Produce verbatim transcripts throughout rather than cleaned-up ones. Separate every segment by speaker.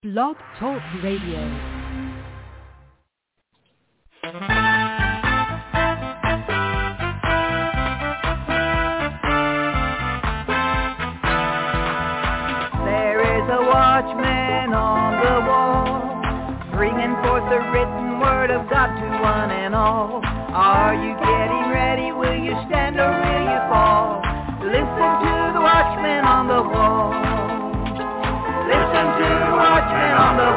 Speaker 1: Blog Talk Radio.
Speaker 2: Watchman on the wall, bringing forth the written word of God to one and all. Are you getting ready? Will you stand or will you fall? Listen to the watchman on the wall. Listen to the watchman on the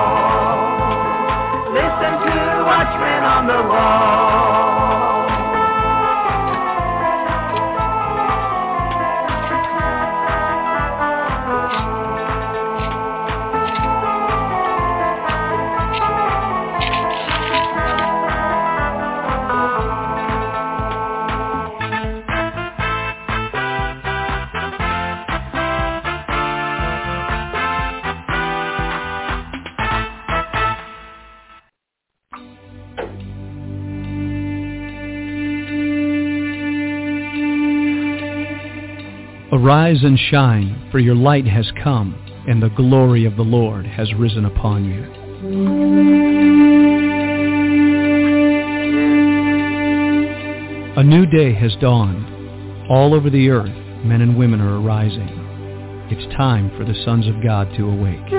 Speaker 2: wall. Listen to the watchman on the wall.
Speaker 3: Arise and shine, for your light has come, and the glory of the Lord has risen upon you. A new day has dawned. All over the earth, men and women are arising. It's time for the sons of God to awake.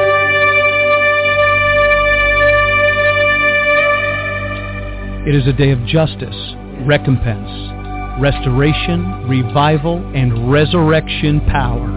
Speaker 3: It is a day of justice, recompense, restoration, revival, and resurrection power.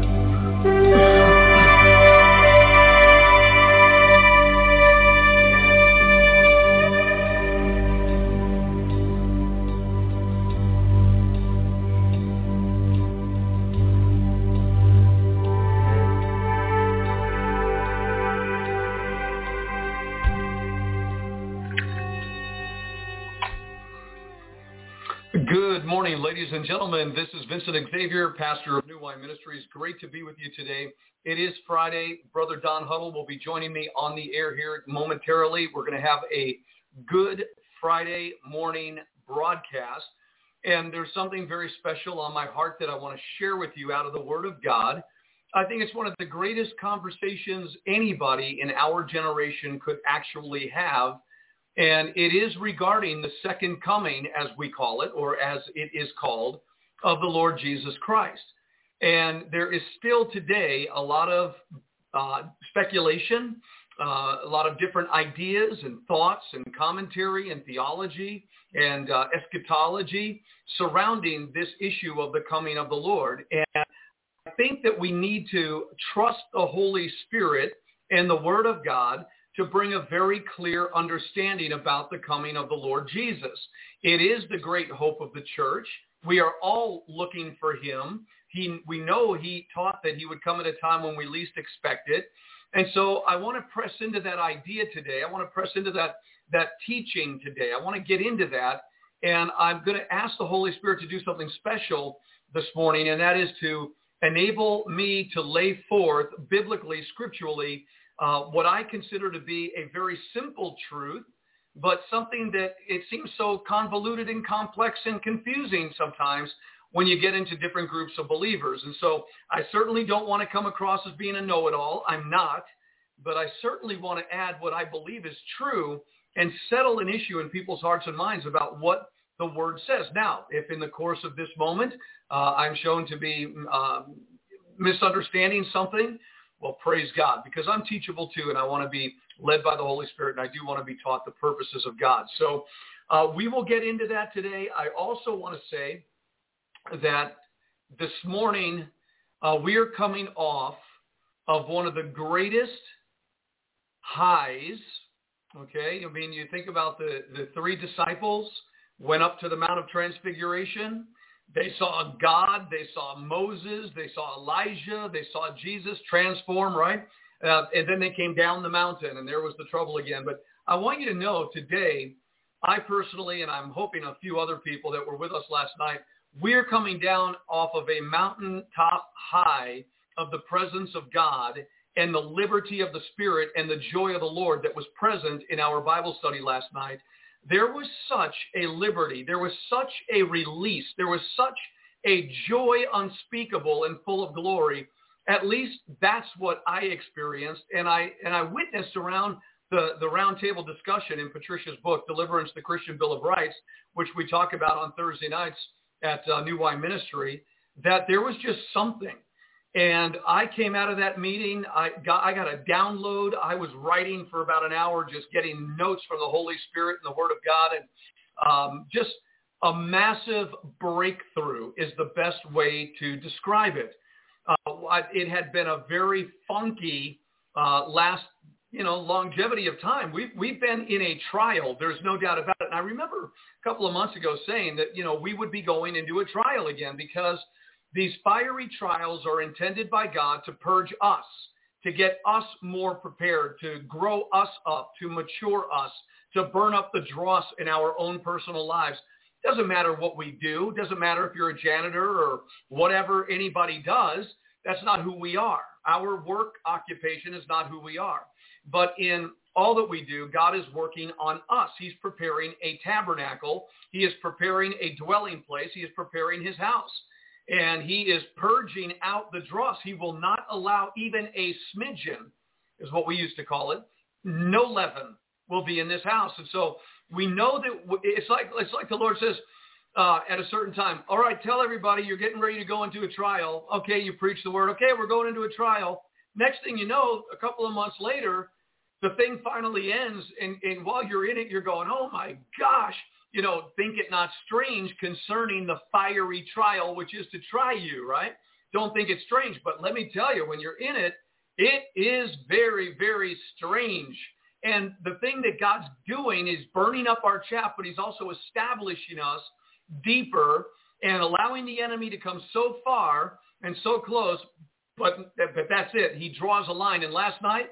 Speaker 4: Good morning, ladies and gentlemen. This is Vincent Xavier, pastor of New Wine Ministries. Great to be with you today. It is Friday. Brother Don Huddle will be joining me on the air here momentarily. We're going to have a good Friday morning broadcast, and there's something very special on my heart that I want to share with you out of the Word of God. I think it's one of the greatest conversations anybody in our generation could actually have. And it is regarding the second coming, as we call it, or as it is called, of the Lord Jesus Christ. And there is still today a lot of uh, speculation, uh, a lot of different ideas and thoughts and commentary and theology and uh, eschatology surrounding this issue of the coming of the Lord. And I think that we need to trust the Holy Spirit and the Word of God to bring a very clear understanding about the coming of the Lord Jesus. It is the great hope of the church. We are all looking for him. He, we know he taught that he would come at a time when we least expect it. And so I want to press into that idea today. I want to press into that, that teaching today. I want to get into that. And I'm going to ask the Holy Spirit to do something special this morning, and that is to enable me to lay forth biblically, scripturally, Uh, what I consider to be a very simple truth, but something that it seems so convoluted and complex and confusing sometimes when you get into different groups of believers. And so I certainly don't want to come across as being a know-it-all. I'm not, but I certainly want to add what I believe is true and settle an issue in people's hearts and minds about what the Word says. Now, if in the course of this moment uh, I'm shown to be uh, misunderstanding something, well, praise God, because I'm teachable too, and I want to be led by the Holy Spirit, and I do want to be taught the purposes of God. So uh, we will get into that today. I also want to say that this morning uh, we are coming off of one of the greatest highs, okay? I mean, you think about the, the three disciples went up to the Mount of Transfiguration. They saw God, they saw Moses, they saw Elijah, they saw Jesus transform, right? Uh, and then they came down the mountain, and there was the trouble again. But I want you to know today, I personally, and I'm hoping a few other people that were with us last night, we're coming down off of a mountaintop high of the presence of God and the liberty of the Spirit and the joy of the Lord that was present in our Bible study last night. There was such a liberty, there was such a release, there was such a joy unspeakable and full of glory At least that's what I experienced, and I and I witnessed around the, the roundtable discussion in Patricia's book, Deliverance, the Christian Bill of Rights, which we talk about on Thursday nights at uh, New Wine Ministry, that there was just something. And I came out of that meeting, I got, I got a download. I was writing for about an hour, just getting notes from the Holy Spirit and the Word of God, and um, just a massive breakthrough is the best way to describe it. Uh, it had been a very funky uh, last, you know, longevity of time. We've, we've been in a trial. There's no doubt about it. And I remember a couple of months ago saying that, you know, we would be going into a trial again because these fiery trials are intended by God to purge us, to get us more prepared, to grow us up, to mature us, to burn up the dross in our own personal lives. Doesn't matter what we do. Doesn't matter if you're a janitor or whatever anybody does. That's not who we are. Our work occupation is not who we are. But in all that we do, dross is working on us. He's preparing a tabernacle. He is preparing a dwelling place. He is preparing his house. And he is purging out the dross. He will not allow even a smidgen, is what we used to call it. No leaven will be in this house. And so we know that it's like it's like the Lord says uh, at a certain time, all right, tell everybody you're getting ready to go into a trial. Okay, you preach the word. Okay, we're going into a trial. Next thing you know, a couple of months later, the thing finally ends. And, and while you're in it, you're going, oh, my gosh, you know, think it not strange concerning the fiery trial, which is to try you, right? Don't think it's strange. But let me tell you, when you're in it, it is very, very strange. And the thing that God's doing is burning up our chaff, but he's also establishing us deeper and allowing the enemy to come so far and so close. But, but that's it. He draws a line. And last night,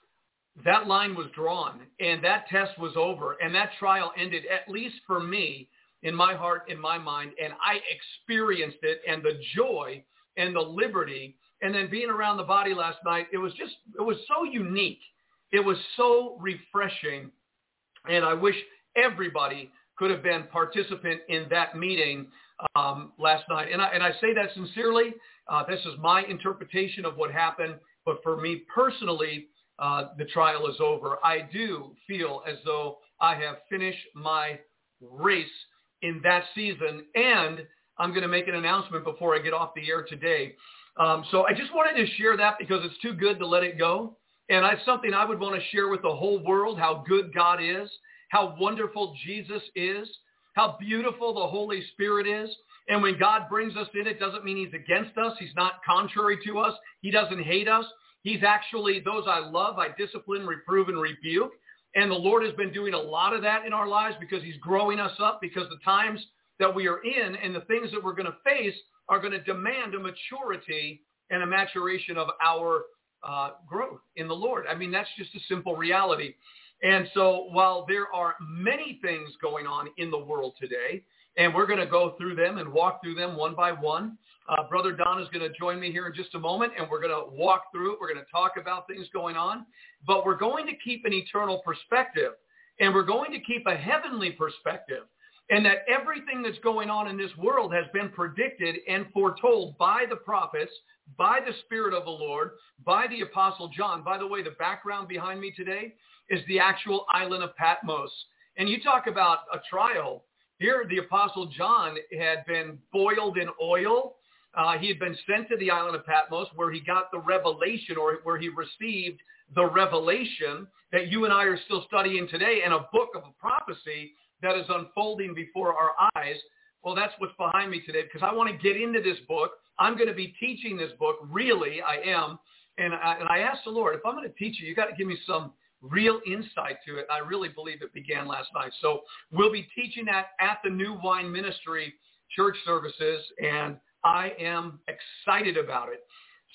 Speaker 4: that line was drawn, and that test was over, and that trial ended, at least for me, in my heart, in my mind, and I experienced it, and the joy and the liberty, and then being around the body last night, it was just, it was so unique. It was so refreshing, and I wish everybody could have been participant in that meeting um, last night. And I, and I say that sincerely. Uh, this is my interpretation of what happened, but for me personally, uh, the trial is over. I do feel as though I have finished my race in that season, and I'm going to make an announcement before I get off the air today. Um, so I just wanted to share that because it's too good to let it go. And it's something I would want to share with the whole world, how good God is, how wonderful Jesus is, how beautiful the Holy Spirit is. And when God brings us in, it doesn't mean he's against us. He's not contrary to us. He doesn't hate us. He's actually, those I love, I discipline, reprove, and rebuke. And the Lord has been doing a lot of that in our lives because he's growing us up, because the times that we are in and the things that we're going to face are going to demand a maturity and a maturation of our uh, growth in the Lord. I mean, that's just a simple reality. And so while there are many things going on in the world today, and we're going to go through them and walk through them one by one, uh, Brother Don is going to join me here in just a moment, and we're going to walk through it. We're going to talk about things going on, but we're going to keep an eternal perspective, and we're going to keep a heavenly perspective, and that everything that's going on in this world has been predicted and foretold by the prophets, by the Spirit of the Lord, by the Apostle John. By the way, the background behind me today is the actual island of Patmos. And you talk about a trial. Here, the Apostle John had been boiled in oil. Uh, he had been sent to the island of Patmos where he got the revelation, or where he received the revelation that you and I are still studying today, and a book of a prophecy that is unfolding before our eyes. Well, that's what's behind me today, because I want to get into this book. I'm going to be teaching this book. Really, I am. And I, and I asked the Lord, if I'm going to teach you, you got to give me some real insight to it. I really believe it began last night. So we'll be teaching that at the New Wine Ministry church services, and I am excited about it.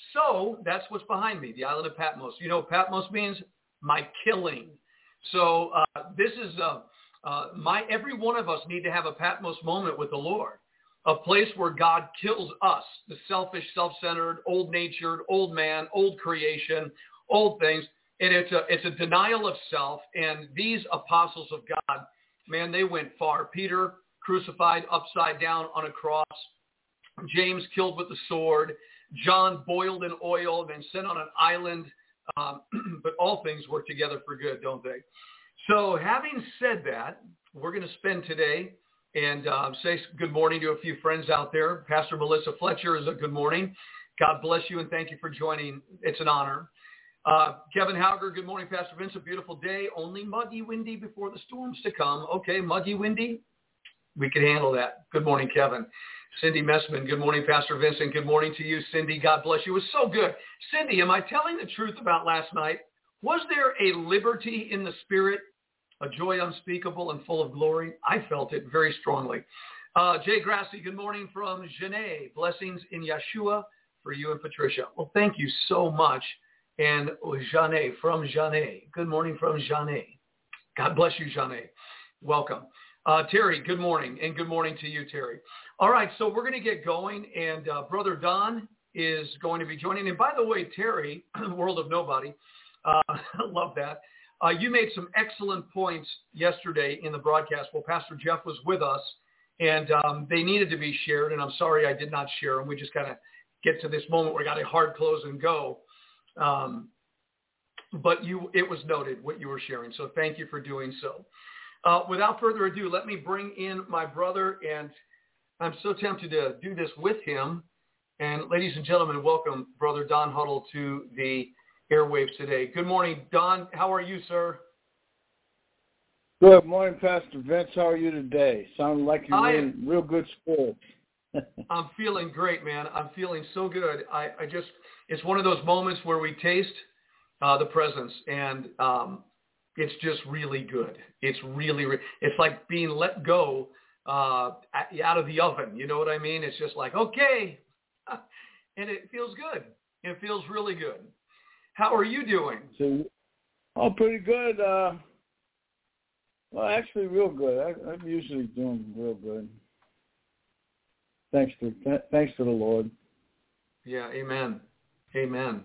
Speaker 4: So that's what's behind me, the island of Patmos. You know, Patmos means my killing. So uh, this is uh, uh, my, every one of us need to have a Patmos moment with the Lord, a place where God kills us, the selfish, self-centered, old-natured, old man, old creation, old things. And it's a, it's a denial of self. And these apostles of God, man, they went far. Peter crucified upside down on a cross. James killed with the sword. John boiled in oil and then sent on an island. Um, but all things work together for good, don't they? So having said that, we're going to spend today and uh, say good morning to a few friends out there. Pastor Melissa Fletcher is a good morning. God bless you and thank you for joining. It's an honor. Uh, Kevin Hauger, good morning, Pastor Vince. A beautiful day, only muggy, windy before the storms to come. Okay, muggy, windy, we can handle that. Good morning, Kevin. Cindy Messman, good morning, Pastor Vincent. Good morning to you, Cindy. God bless you. It was so good. Cindy, am I telling the truth about last night? Was there a liberty in the spirit, a joy unspeakable and full of glory? I felt it very strongly. Uh, Jay Grassi, good morning from Genève. Blessings in Yeshua for you and Patricia. Well, thank you so much. And Jeanne from Jeanne. Good morning from Jeanne. God bless you, Jeanne. Welcome. Uh, Terry, good morning. And good morning to you, Terry. All right, so we're going to get going. And uh, Brother Don is going to be joining. And by the way, Terry, World of Nobody, uh, love that. Uh, you made some excellent points yesterday in the broadcast. Well, Pastor Jeff was with us, and um, they needed to be shared. And I'm sorry I did not share them. We just kind of get to this moment where we got to hard close and go. Um, but you, it was noted what you were sharing. So thank you for doing so. Uh, without further ado, let me bring in my brother, and I'm so tempted to do this with him. And ladies and gentlemen, welcome Brother Don Huddle to the airwaves today. Good morning, Don. How are you, sir?
Speaker 1: Good morning, Pastor Vince. How are you today? Sound like you're
Speaker 4: I,
Speaker 1: in real good spirits.
Speaker 4: I'm feeling great, man. I'm feeling so good. I, I just, it's one of those moments where we taste uh, the presence, and um, it's just really good. It's really, re- it's like being let go uh, out of the oven. You know what I mean? It's just like, okay. And it feels good. It feels really good. How are you doing?
Speaker 1: So, oh, pretty good. Uh, well, actually, real good. I, I'm usually doing real good. Thanks to th- thanks to the Lord.
Speaker 4: Yeah, amen. Amen.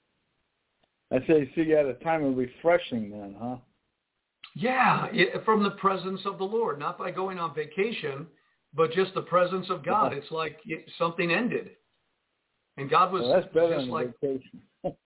Speaker 1: I say, see, you had a time of refreshing then, huh?
Speaker 4: Yeah, it, from the presence of the Lord, not by going on vacation, but just the presence of God.
Speaker 1: Yeah.
Speaker 4: It's like it, something ended, and God was
Speaker 1: well, that's better
Speaker 4: just
Speaker 1: than
Speaker 4: like,
Speaker 1: a vacation.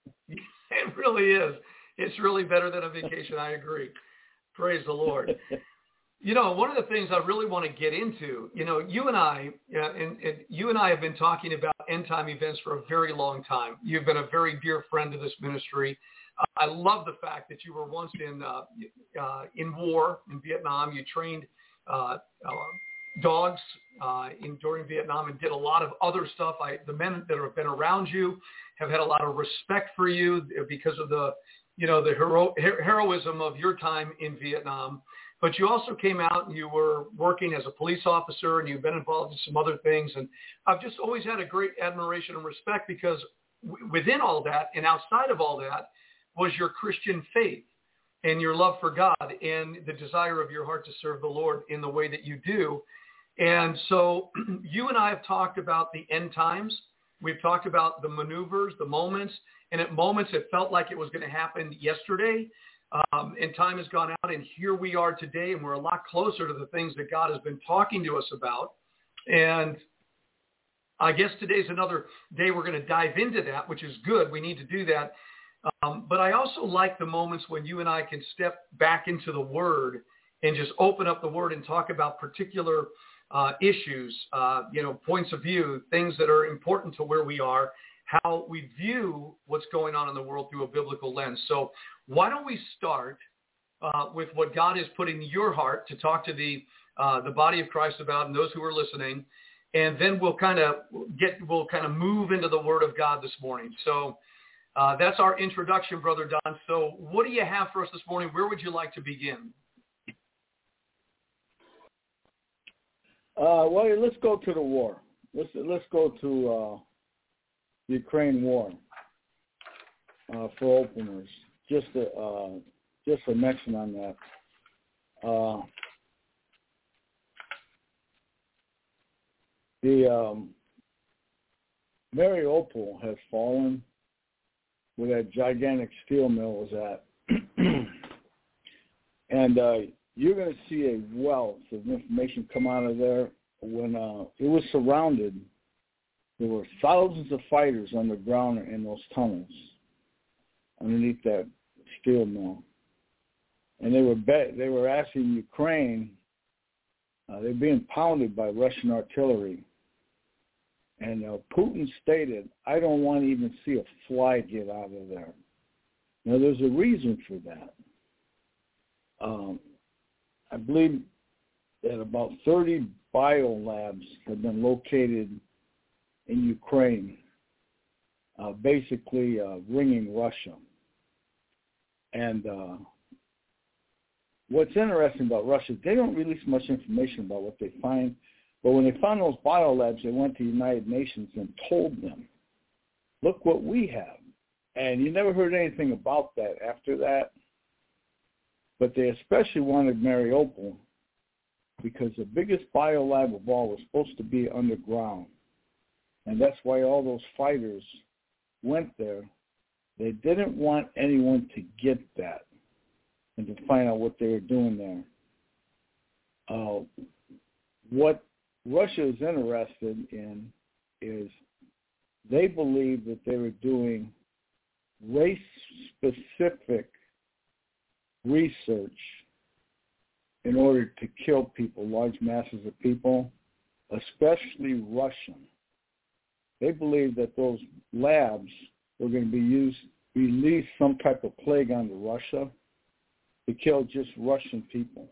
Speaker 4: It really is. It's really better than a vacation. I agree. Praise the Lord. You know, one of the things I really want to get into, you know, you and I, uh, and, and you and I have been talking about end time events for a very long time. You've been a very dear friend to this ministry. Uh, I love the fact that you were once in uh, uh, in war in Vietnam. You trained uh, uh, dogs uh, in during Vietnam and did a lot of other stuff. I, the men that have been around you have had a lot of respect for you because of the, you know, the hero, heroism of your time in Vietnam. But you also came out and you were working as a police officer, and you've been involved in some other things. And I've just always had a great admiration and respect because w- within all that and outside of all that was your Christian faith and your love for God and the desire of your heart to serve the Lord in the way that you do. And so you and I have talked about the end times. We've talked about the maneuvers, the moments, and at moments it felt like it was going to happen yesterday. Um, and time has gone out, and here we are today, and we're a lot closer to the things that God has been talking to us about. And I guess today's another day we're going to dive into that, which is good. We need to do that. Um, but I also like the moments when you and I can step back into the Word and just open up the Word and talk about particular uh, issues, uh, you know, points of view, things that are important to where we are, how we view what's going on in the world through a biblical lens. So why don't we start uh, with what God has put in your heart to talk to the uh, the body of Christ about and those who are listening, and then we'll kind of get we'll kind of move into the Word of God this morning. So uh, that's our introduction, Brother Don. So what do you have for us this morning? Where would you like to begin?
Speaker 1: Uh, well, let's go to the war. Let's let's go to uh, the Ukraine war uh, for openers. Just a uh, just a mention on that. Uh, the um, Mariupol has fallen, where that gigantic steel mill was at, and uh, you're going to see a wealth of information come out of there when uh, it was surrounded there were thousands of fighters underground in those tunnels underneath that steel mill. And they were be- they were asking Ukraine, uh, they're being pounded by Russian artillery. And uh, Putin stated, I don't want to even see a fly get out of there. Now, there's a reason for that. Um, I believe that about thirty biolabs have been located in Ukraine, uh, basically uh, ringing Russia. And uh, what's interesting about Russia, they don't release much information about what they find. But when they found those biolabs, they went to the United Nations and told them, look what we have. And you never heard anything about that after that. But they especially wanted Mariupol because the biggest biolab of all was supposed to be underground. And that's why all those fighters went there. They didn't want anyone to get that and to find out what they were doing there. Uh, what Russia is interested in is they believe that they were doing race-specific research in order to kill people, large masses of people, especially Russian. They believe that those labs were going to be used, release some type of plague onto Russia to kill just Russian people.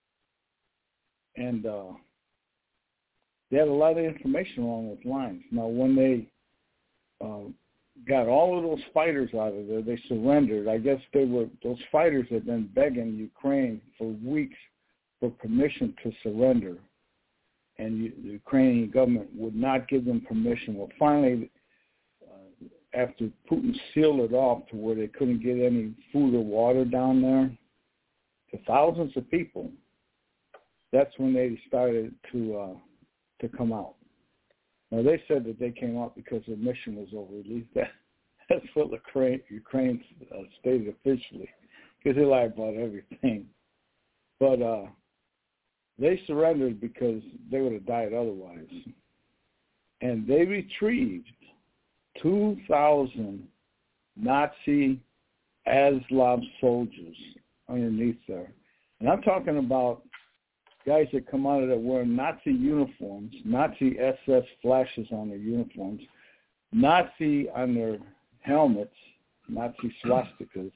Speaker 1: And uh, they had a lot of information along those lines. Now, when they uh, got all of those fighters out of there, they surrendered. I guess they were those fighters had been begging Ukraine for weeks for permission to surrender, and you, the Ukrainian government would not give them permission. Well, finally, uh, after Putin sealed it off to where they couldn't get any food or water down there to thousands of people, that's when they started to uh, to come out. Now, they said that they came out because their mission was over. At least that, that's what Ukraine, Ukraine uh, stated officially, because they lie about everything. But uh, they surrendered because they would have died otherwise. And they retrieved two thousand Nazi Azov soldiers underneath there. And I'm talking about guys that come out of there wearing Nazi uniforms, Nazi S S flashes on their uniforms, Nazi on their helmets, Nazi swastikas.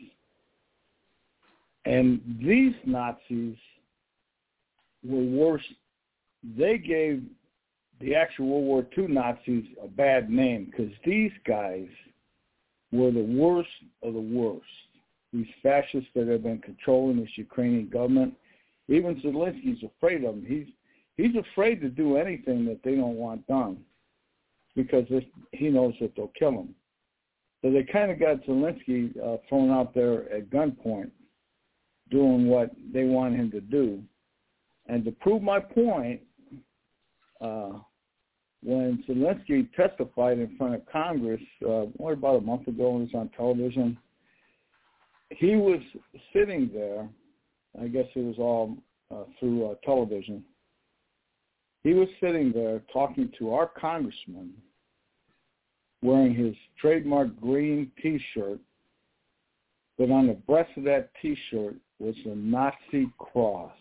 Speaker 1: And these Nazis were worse. They gave the actual World War Two Nazis a bad name because these guys were the worst of the worst. These fascists that have been controlling this Ukrainian government. Even Zelensky's afraid of them. He's he's afraid to do anything that they don't want done because he knows that they'll kill him. So they kind of got Zelensky uh, thrown out there at gunpoint doing what they want him to do. And to prove my point, uh, when Zelensky testified in front of Congress, uh, what, about a month ago, he was on television, he was sitting there. I guess it was all uh, through uh, television. He was sitting there talking to our congressman wearing his trademark green T-shirt, but on the breast of that T-shirt was a Nazi cross.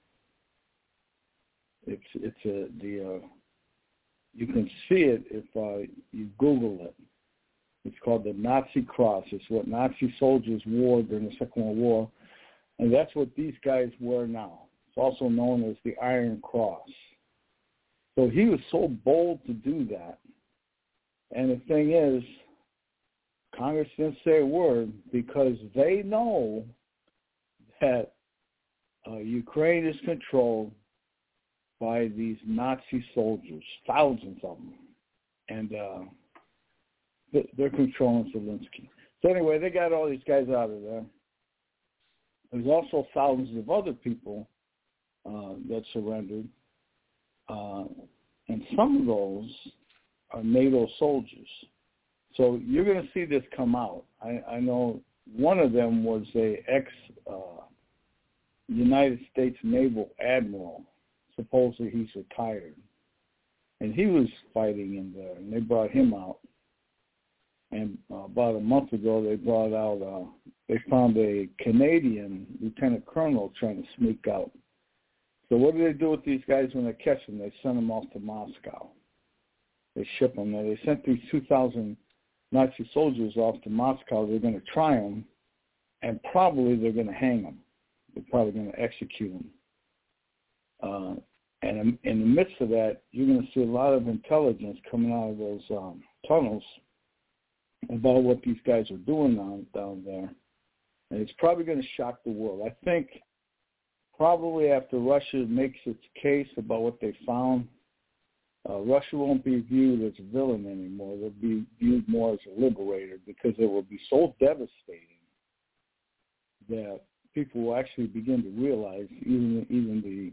Speaker 1: It's it's a the uh, you can see it if uh, you Google it. It's called the Nazi cross. It's what Nazi soldiers wore during the Second World War. And that's what these guys wear now. It's also known as the Iron Cross. So he was so bold to do that. And the thing is, Congress didn't say a word because they know that uh, Ukraine is controlled by these Nazi soldiers, thousands of them. And uh, they're controlling Zelensky. So anyway, they got all these guys out of there. There's also thousands of other people uh, that surrendered, uh, and some of those are NATO soldiers. So you're going to see this come out. I, I know one of them was a ex-United uh, States Naval Admiral. Supposedly he's retired. and he was fighting in there, and they brought him out. And uh, about a month ago, they brought out, uh, they found a Canadian lieutenant colonel trying to sneak out. So what do they do with these guys when they catch them? They send them off to Moscow. They ship them there. They sent these two thousand Nazi soldiers off to Moscow. They're going to try them, and probably they're going to hang them. They're probably going to execute them. Uh, and in, in the midst of that, you're going to see a lot of intelligence coming out of those um, tunnels about what these guys are doing down, down there. And it's probably going to shock the world. I think probably after Russia makes its case about what they found, uh, Russia won't be viewed as a villain anymore. They'll be viewed more as a liberator, because it will be so devastating that people will actually begin to realize, even even the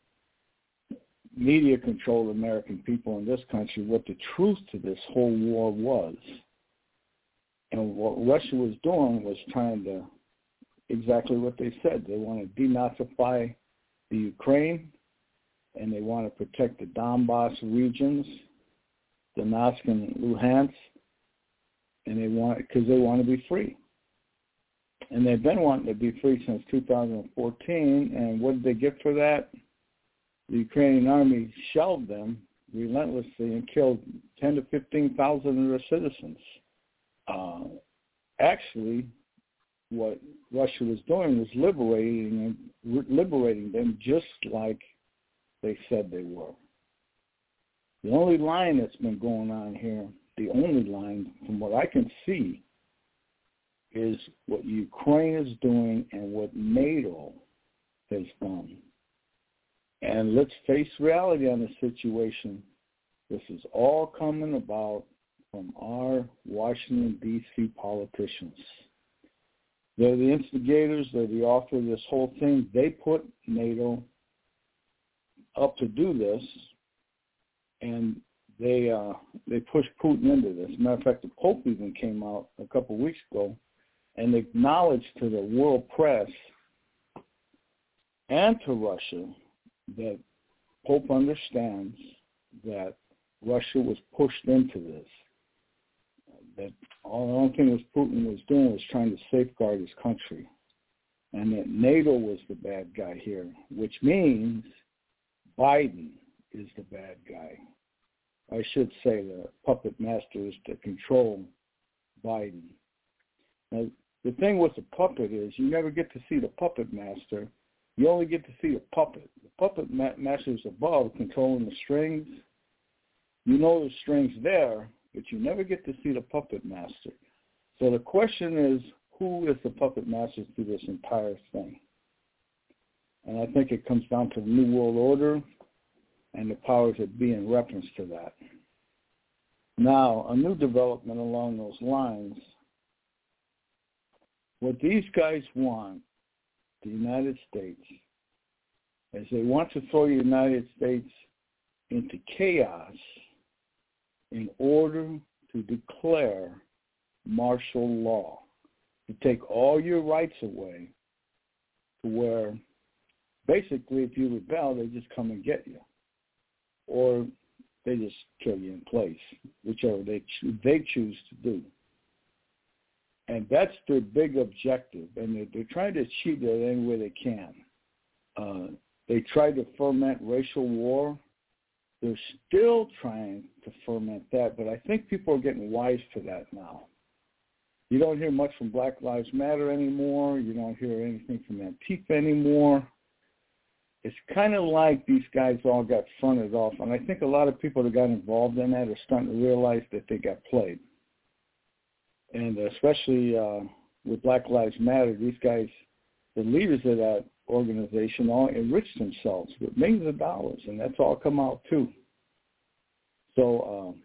Speaker 1: media controlled American people in this country, what the truth to this whole war was. And what Russia was doing was trying to, exactly what they said. They want to denazify the Ukraine, and they want to protect the Donbass regions, Donetsk and Luhansk, and they want, because they want to be free. And they've been wanting to be free since two thousand fourteen, and what did they get for that? The Ukrainian army shelled them relentlessly and killed ten to fifteen thousand of their citizens. Uh, actually, what Russia was doing was liberating liberating them, just like they said they were. The only line that's been going on here, the only line from what I can see, is what Ukraine is doing and what NATO has done. And let's face reality on the situation. This is all coming about from our Washington, D C politicians. They're the instigators. They're the author of this whole thing. They put NATO up to do this, and they uh, they pushed Putin into this. As a matter of fact, the Pope even came out a couple of weeks ago and acknowledged to the world press and to Russia that Pope understands that Russia was pushed into this. That all the only thing was Putin was doing was trying to safeguard his country, and that NATO was the bad guy here, which means Biden is the bad guy. I should say the puppet master is to control Biden. Now, the thing with the puppet is you never get to see the puppet master. You only get to see the puppet. The puppet ma- master is above, controlling the strings. You know the strings there, but you never get to see the puppet master. So the question is, who is the puppet master through this entire thing? And I think it comes down to the New World Order and the powers that be in reference to that. Now, a new development along those lines, what these guys want, the United States, is they want to throw the United States into chaos in order to declare martial law, to take all your rights away, to where basically if you rebel, they just come and get you, or they just kill you in place, whichever they cho- they choose to do. And that's their big objective, and they're, they're trying to achieve that any way they can. Uh, they tried to foment racial war. They're still trying to foment that, but I think people are getting wise to that now. You don't hear much from Black Lives Matter anymore. You don't hear anything from Antifa anymore. It's kind of like these guys all got fronted off, and I think a lot of people that got involved in that are starting to realize that they got played. And especially uh, with Black Lives Matter, these guys, the leaders of that organization, all enriched themselves with millions of dollars, and that's all come out too. So um,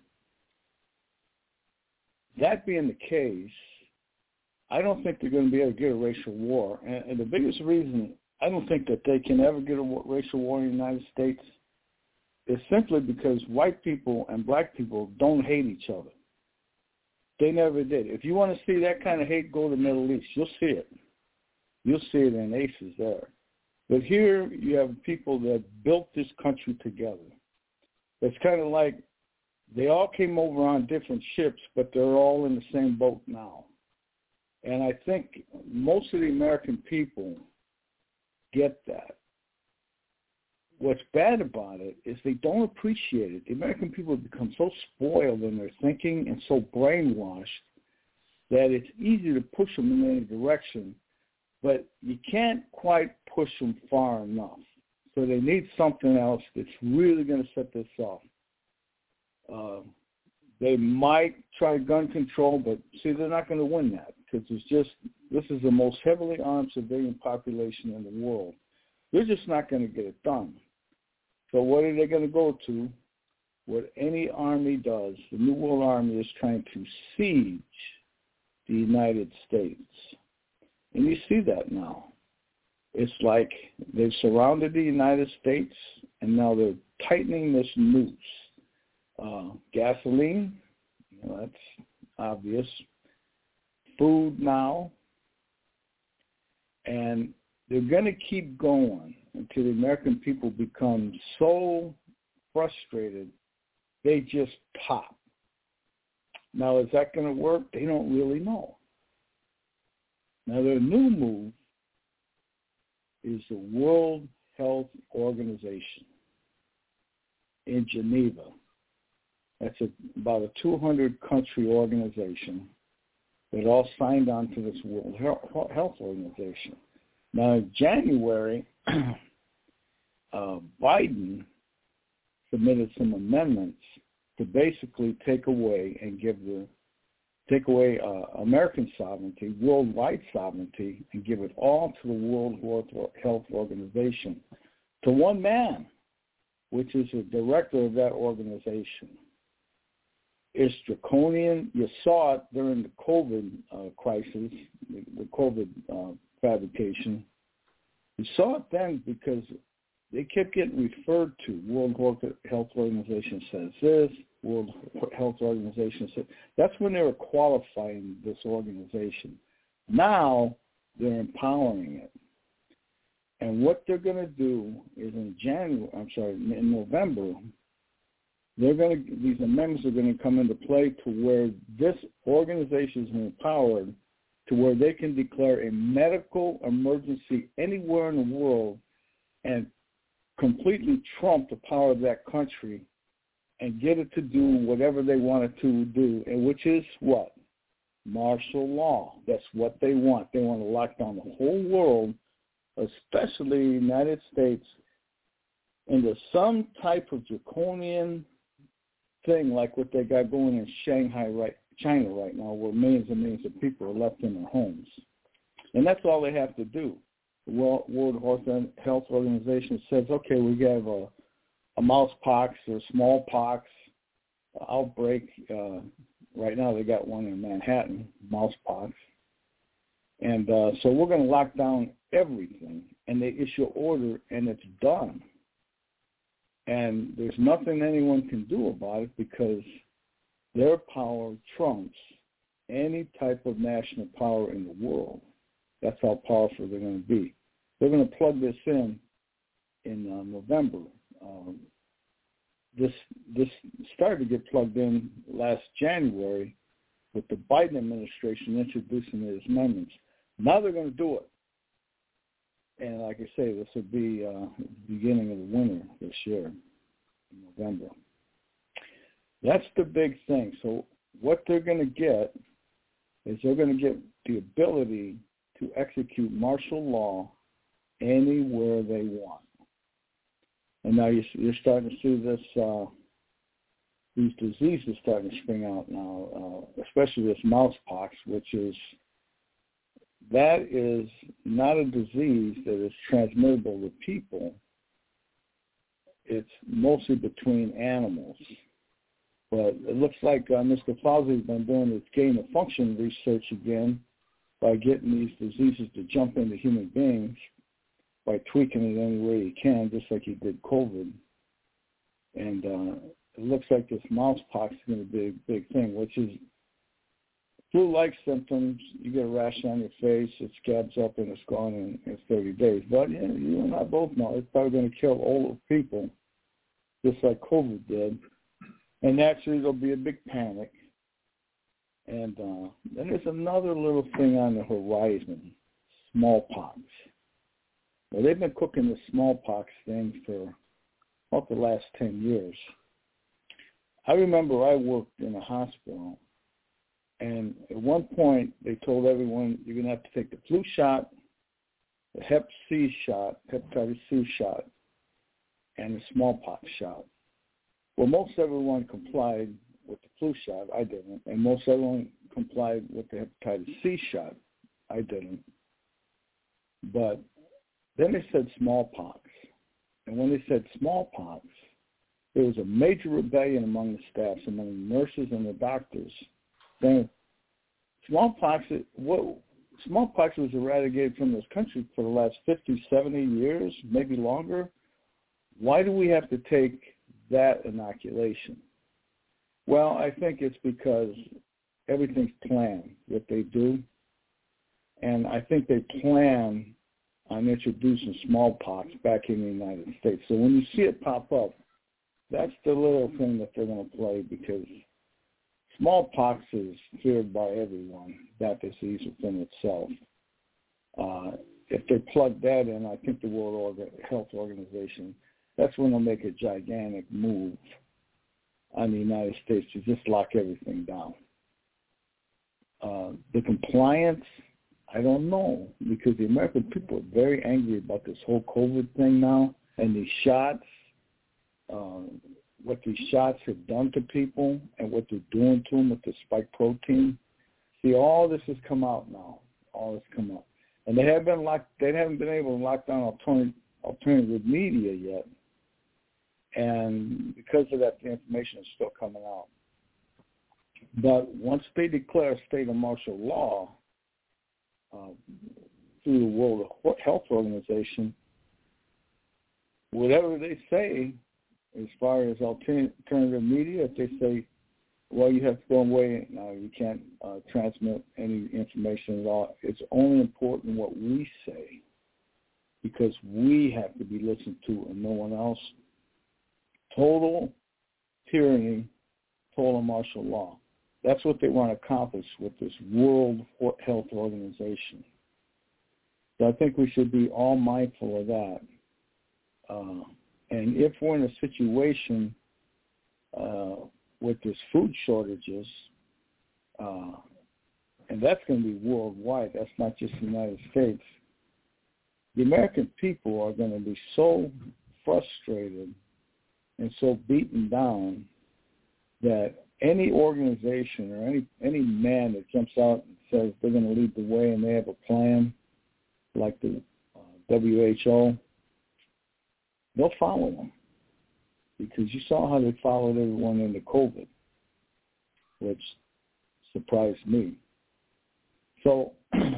Speaker 1: that being the case, I don't think they're going to be able to get a racial war. And, and the biggest reason I don't think that they can ever get a racial war in the United States is simply because white people and black people don't hate each other. They never did. If you want to see that kind of hate, go to the Middle East. You'll see it. You'll see it in aces there. But here you have people that built this country together. It's kind of like they all came over on different ships, but they're all in the same boat now. And I think most of the American people get that. What's bad about it is they don't appreciate it. The American people have become so spoiled in their thinking and so brainwashed that it's easy to push them in any direction, but you can't quite push them far enough. So they need something else that's really going to set this off. Uh, they might try gun control, but see, they're not going to win that because it's just, this is the most heavily armed civilian population in the world. They're just not going to get it done. So what are they going to go to? What any army does, the New World Army is trying to siege the United States. And you see that now. It's like they've surrounded the United States, and now they're tightening this noose. Uh, gasoline, you know, that's obvious. Food now. And they're going to keep going until the American people become so frustrated they just pop. Now, is that going to work? They don't really know. Now, their new move is the World Health Organization in Geneva. That's a, about a two hundred country organization that all signed on to this World Health Organization. Now, in January, uh, Biden submitted some amendments to basically take away and give the take away uh, American sovereignty, worldwide sovereignty, and give it all to the World Health Organization, to one man, which is the director of that organization. It's draconian. You saw it during the COVID uh, crisis, the COVID uh, fabrication. You saw it then because they kept getting referred to. World Health Organization says this, World Health Organization says. That's when they were qualifying this organization. Now they're empowering it. And what they're going to do is in January, I'm sorry, in November, they're going to, these amendments are going to come into play to where this organization is empowered to where they can declare a medical emergency anywhere in the world and completely trump the power of that country and get it to do whatever they want it to do, and which is what? Martial law. That's what they want. They want to lock down the whole world, especially the United States, into some type of draconian thing like what they got going in Shanghai, right, China right now, where millions and millions of people are left in their homes. And that's all they have to do. The World Health Organization says, okay, we have a, a mouse pox or smallpox outbreak. Uh, right now they got one in Manhattan, mouse pox. And uh, so we're going to lock down everything. And they issue an order, and it's done. And there's nothing anyone can do about it because their power trumps any type of national power in the world. That's how powerful they're going to be. They're going to plug this in in uh, November. Um, this this started to get plugged in last January with the Biden administration introducing these amendments. Now they're going to do it. And like I say, this will be uh, the beginning of the winter this year, in November. That's the big thing. So what they're going to get is they're going to get the ability to execute martial law anywhere they want. And now you're starting to see this, uh, these diseases starting to spring out now, uh, especially this mousepox, which is, that is not a disease that is transmittable to people. It's mostly between animals. But it looks like uh, Mister Fauci has been doing his gain of function research again by getting these diseases to jump into human beings by tweaking it any way he can, just like he did COVID. And uh, it looks like this mousepox is going to be a big thing, which is flu-like symptoms. You get a rash on your face, it scabs up, and it's gone in, in thirty days. But yeah, you and I both know it's probably going to kill older people just like COVID did. And naturally, there'll be a big panic. And uh, then there's another little thing on the horizon, smallpox. Well, they've been cooking the smallpox thing for about the last ten years. I remember I worked in a hospital, and at one point they told everyone you're going to have to take the flu shot, the hep C shot, hepatitis C shot, and the smallpox shot. Well, most everyone complied with the flu shot. I didn't. And most everyone complied with the hepatitis C shot. I didn't. But then they said smallpox. And when they said smallpox, there was a major rebellion among the staffs, among the nurses and the doctors, saying smallpox, what, smallpox was eradicated from this country for the last fifty, seventy years, maybe longer. Why do we have to take that inoculation? Well, I think it's because everything's planned, what they do. And I think they plan on introducing smallpox back in the United States. So when you see it pop up, that's the little thing that they're going to play, because smallpox is feared by everyone, that disease within itself. Uh, if they plug that in, I think the World Health Organization, that's when they'll make a gigantic move on the United States to just lock everything down. Uh, the compliance, I don't know, because the American people are very angry about this whole COVID thing now, and these shots, uh, what these shots have done to people and what they're doing to them with the spike protein. See, all this has come out now. All this come out. And they haven't been locked, they haven't been able to lock down alternative, alternative media yet. And because of that, the information is still coming out. But once they declare a state of martial law uh, through the World Health Organization, whatever they say as far as alternative media, if they say, well, you have to go away, no, you can't uh, transmit any information at all, it's only important what we say, because we have to be listened to and no one else. Total tyranny, total martial law. That's what they want to accomplish with this World Health Organization. So I think we should be all mindful of that. Uh, and if we're in a situation uh, with this food shortages, uh, and that's going to be worldwide, that's not just the United States, the American people are going to be so frustrated and so beaten down that any organization or any any man that jumps out and says they're going to lead the way and they have a plan, like the uh, W H O, they'll follow them, because you saw how they followed everyone into COVID, which surprised me. So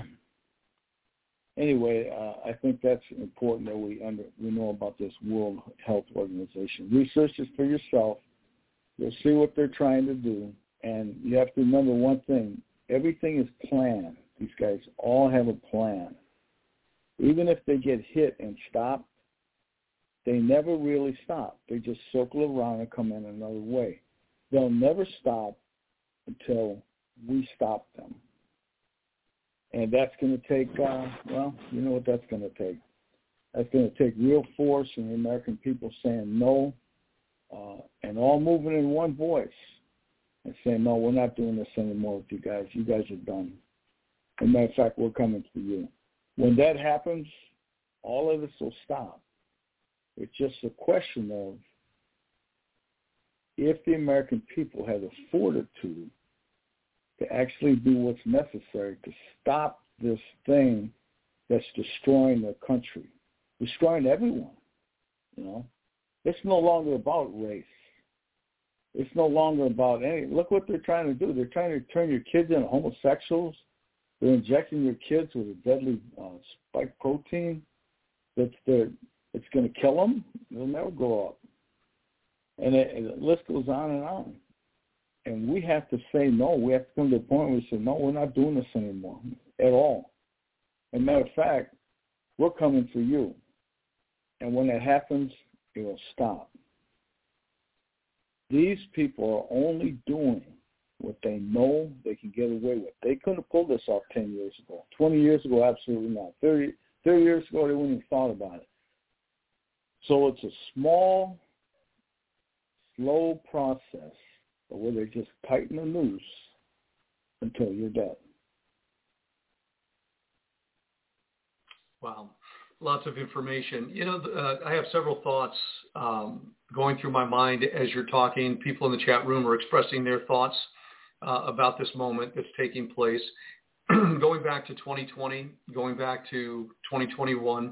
Speaker 1: anyway, uh, I think that's important that we under, we know about this World Health Organization. Research this for yourself. You'll see what they're trying to do. And you have to remember one thing. Everything is planned. These guys all have a plan. Even if they get hit and stop, they never really stop. They just circle around and come in another way. They'll never stop until we stop them. And that's going to take, uh, well, you know what that's going to take. That's going to take real force in the American people saying no, uh, and all moving in one voice and saying, no, we're not doing this anymore with you guys. You guys are done. As a matter of fact, we're coming for you. When that happens, all of this will stop. It's just a question of if the American people have the fortitude to actually do what's necessary to stop this thing that's destroying their country, destroying everyone. You know, it's no longer about race. It's no longer about any. Look what they're trying to do. They're trying to turn your kids into homosexuals. They're injecting your kids with a deadly uh, spike protein that's the it's going to kill them. They'll never grow up. And, it, and the list goes on and on. And we have to say no. We have to come to a point where we say, no, we're not doing this anymore at all. As a matter of fact, we're coming for you. And when that happens, it will stop. these people are only doing what they know they can get away with. They couldn't have pulled this off ten years ago. twenty years ago, absolutely not. thirty, thirty years ago, they wouldn't have thought about it. So it's a small, slow process where they just tighten the noose until you're dead.
Speaker 4: Wow. Lots of information. You know, uh, I have several thoughts um, going through my mind as you're talking. People in the chat room are expressing their thoughts uh, about this moment that's taking place. Going back to twenty twenty, going back to twenty twenty-one,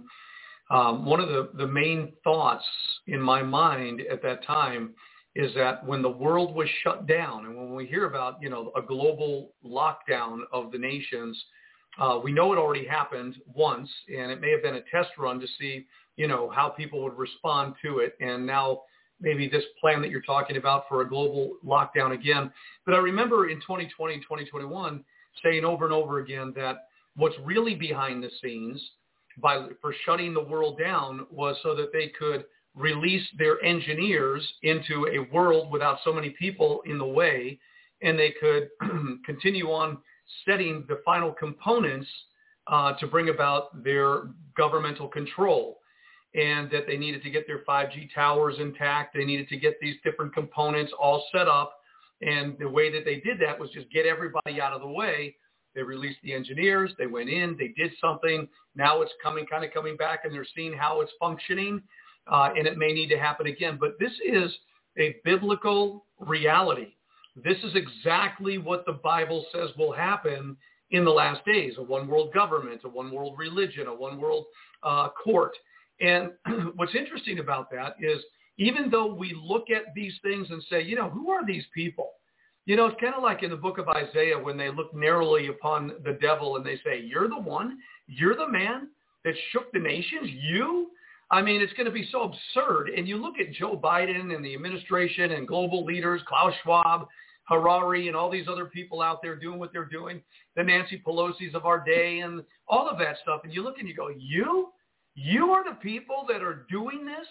Speaker 4: um, one of the, the main thoughts in my mind at that time is that when the world was shut down, and when we hear about, you know, a global lockdown of the nations, Uh, we know it already happened once, and it may have been a test run to see, you know, how people would respond to it. And now maybe this plan that you're talking about for a global lockdown again. But I remember in twenty twenty, twenty twenty-one saying over and over again that what's really behind the scenes by for shutting the world down was so that they could release their engineers into a world without so many people in the way, and they could continue on setting the final components uh, to bring about their governmental control, and that they needed to get their five G towers intact. They needed to get these different components all set up. And the way that they did that was just get everybody out of the way. They released the engineers. They went in. They did something. Now it's coming, kind of coming back, and they're seeing how it's functioning, uh, and it may need to happen again. But this is a biblical reality. This is exactly what the Bible says will happen in the last days, a one world government, a one world religion, a one world uh, court. And what's interesting about that is even though we look at these things and say, you know, who are these people? You know, it's kind of like in the book of Isaiah when they look narrowly upon the devil and they say, you're the one, you're the man that shook the nations, you? I mean, it's going to be so absurd. And you look at Joe Biden and the administration and global leaders, Klaus Schwab, Harari, and all these other people out there doing what they're doing, the Nancy Pelosi's of our day and all of that stuff. And you look and you go, you? You are the people that are doing this?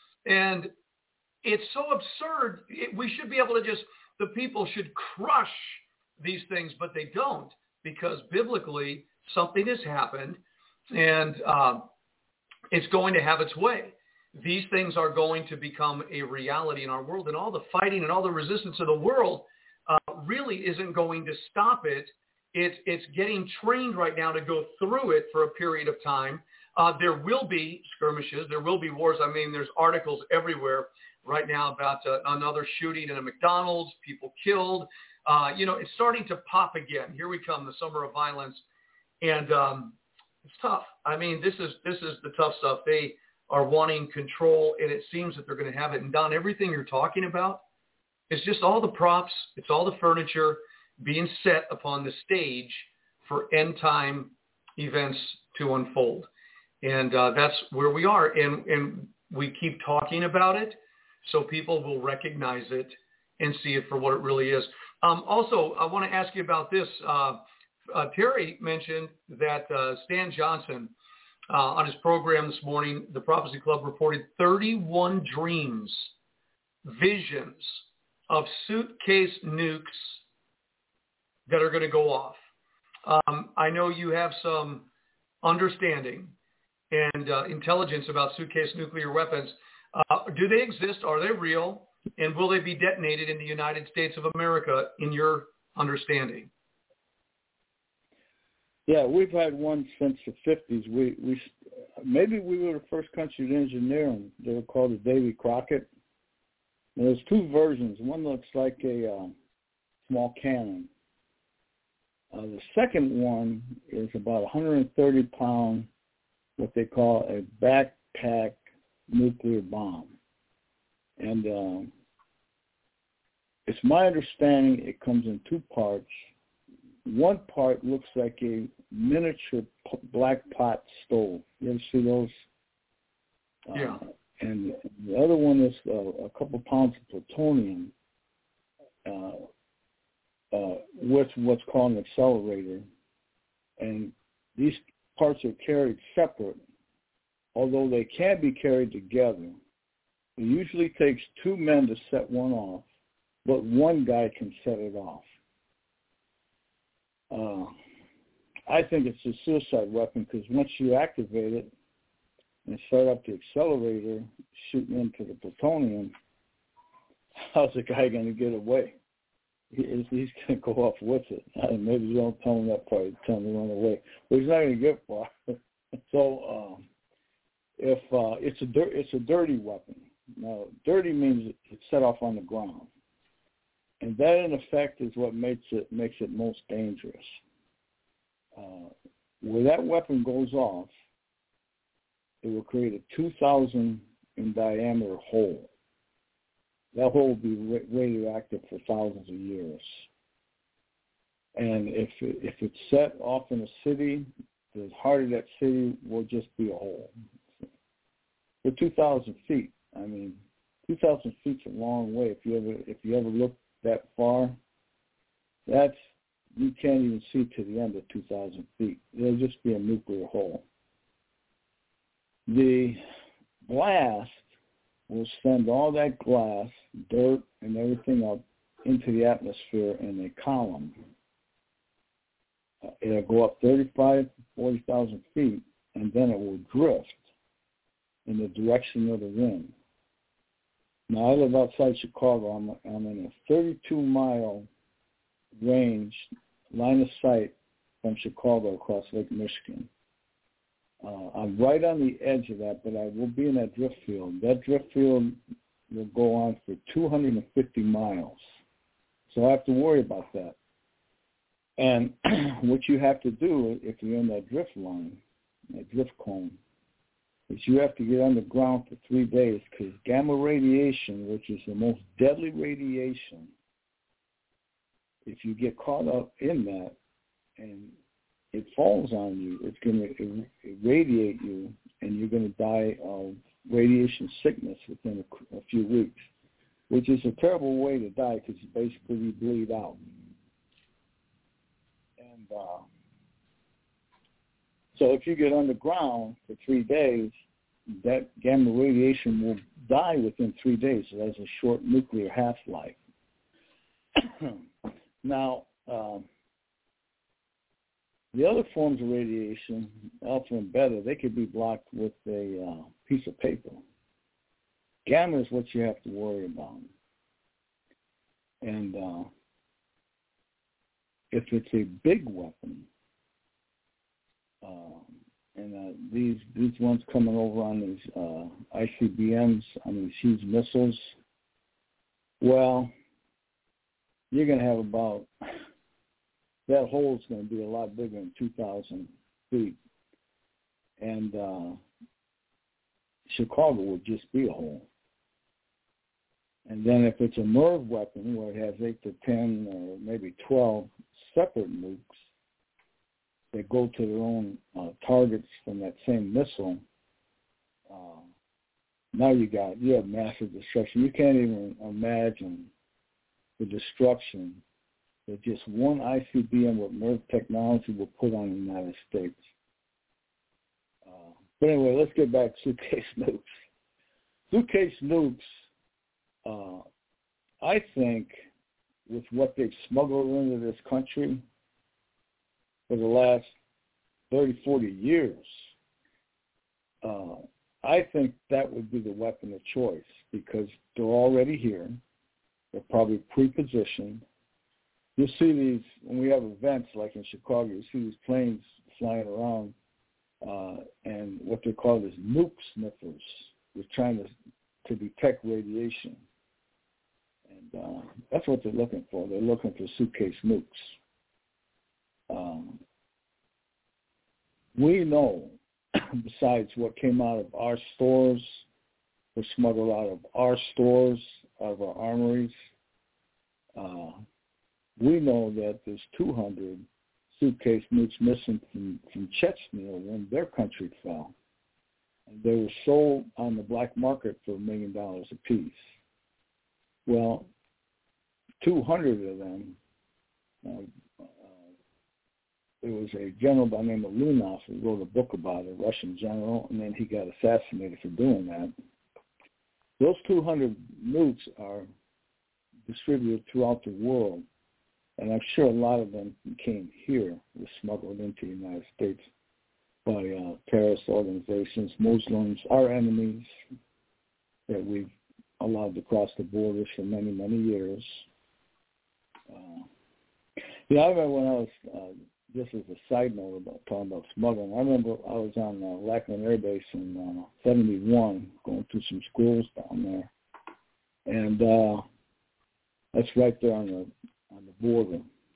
Speaker 4: And it's so absurd. It, we should be able to just, the people should crush these things, but they don't, because biblically something has happened, and um, it's going to have its way. These things are going to become a reality in our world, and all the fighting and all the resistance of the world uh, really isn't going to stop it. It's, it's getting trained right now to go through it for a period of time. Uh, there will be skirmishes. There will be wars. I mean, there's articles everywhere right now about uh, another shooting in a McDonald's, people killed. Uh, you know, it's starting to pop again. Here we come, the summer of violence. And um, it's tough. I mean, this is this is the tough stuff. They are wanting control, and it seems that they're going to have it. And Don, everything you're talking about, it's just all the props, it's all the furniture being set upon the stage for end-time events to unfold. And uh, that's where we are. And, and we keep talking about it so people will recognize it and see it for what it really is. Um, also, I want to ask you about this. Uh, uh, Terry mentioned that uh, Stan Johnson, uh, on his program this morning, the Prophecy Club reported thirty-one dreams, visions of suitcase nukes that are going to go off. Um, I know you have some understanding and uh, intelligence about suitcase nuclear weapons. Uh, do they exist? Are they real? And will they be detonated in the United States of America, in your understanding?
Speaker 1: Yeah, we've had one since the fifties. We we maybe we were the first country to engineer them. They were called the Davy Crockett. And there's two versions. One looks like a uh, small cannon. Uh, the second one is about one hundred thirty pound, what they call a backpack nuclear bomb. And um, it's my understanding it comes in two parts. One part looks like a miniature p- black pot stove. You ever see those?
Speaker 4: Yeah.
Speaker 1: Uh, and the other one is uh, a couple pounds of plutonium uh, uh, with what's called an accelerator. And these parts are carried separate, although they can be carried together. It usually takes two men to set one off, but one guy can set it off. Uh, I think it's a suicide weapon because once you activate it and start up the accelerator, shooting into the plutonium, how's the guy going to get away? He, he's going to go off with it. Uh, maybe you don't tell him that part. Tell him to run away. But he's not going to get far. so um, if uh, it's a dir- it's a dirty weapon. Now, dirty means it's set off on the ground, and that in effect is what makes it makes it most dangerous. Uh, where that weapon goes off, it will create a two thousand in diameter hole. That hole will be ra- radioactive for thousands of years. And if it, if it's set off in a city, the heart of that city will just be a hole. For two thousand feet, I mean, two thousand feet's a long way. If you ever if you ever look that far, that's you can't even see to the end of two thousand feet. It'll just be a nuclear hole. The blast will send all that glass, dirt, and everything up into the atmosphere in a column. Uh, it'll go up thirty-five, forty thousand feet, and then it will drift in the direction of the wind. Now, I live outside Chicago. I'm, I'm in a thirty-two mile range, line of sight from Chicago across Lake Michigan. Uh, I'm right on the edge of that, but I will be in that drift field. That drift field will go on for two hundred fifty miles. So I have to worry about that. And what you have to do if you're in that drift line, that drift cone, is you have to get underground for three days because gamma radiation, which is the most deadly radiation, if you get caught up in that and it falls on you, it's going to irradiate you, and you're going to die of radiation sickness within a, a few weeks, which is a terrible way to die because basically you bleed out. And uh, so if you get underground for three days, that gamma radiation will die within three days. It has a short nuclear half-life. Now, um, the other forms of radiation, alpha and beta, they could be blocked with a uh, piece of paper. Gamma is what you have to worry about. And uh, if it's a big weapon, uh, and uh, these these ones coming over on these uh, I C B Ms, on these huge missiles, well, you're going to have about... that hole is going to be a lot bigger than two thousand feet. And uh, Chicago would just be a hole. And then if it's a nerve weapon where it has eight to ten or maybe twelve separate nukes that go to their own uh, targets from that same missile, uh, now you got, you have massive destruction. You can't even imagine the destruction that just one I C B M with nerve technology will put on the United States. Uh, but anyway, let's get back to suitcase nukes. Suitcase nukes, uh, I think, with what they've smuggled into this country for the last thirty, forty years, uh, I think that would be the weapon of choice because they're already here. They're probably pre-positioned. You see these, when we have events like in Chicago, you see these planes flying around, uh, and what they're called is nuke sniffers. They're trying to, to detect radiation. And uh, that's what they're looking for. They're looking for suitcase nukes. Um, we know, besides what came out of our stores, was smuggled out of our stores, out of our armories, uh, we know that there's two hundred suitcase nukes missing from, from Chechnya when their country fell. And they were sold on the black market for a million dollars apiece. Well, two hundred of them, uh, uh, there was a general by the name of Lunov who wrote a book about it, a Russian general, and then he got assassinated for doing that. Those two hundred nukes are distributed throughout the world. And I'm sure a lot of them came here, were smuggled into the United States by uh, terrorist organizations, Muslims, our enemies that we've allowed to cross the borders for many, many years. Uh, yeah, I remember when I was, uh, just as a side note about talking about smuggling, I remember I was on uh, Lackland Air Base in uh, seventy-one, going through some schools down there. And uh, that's right there on the on the border.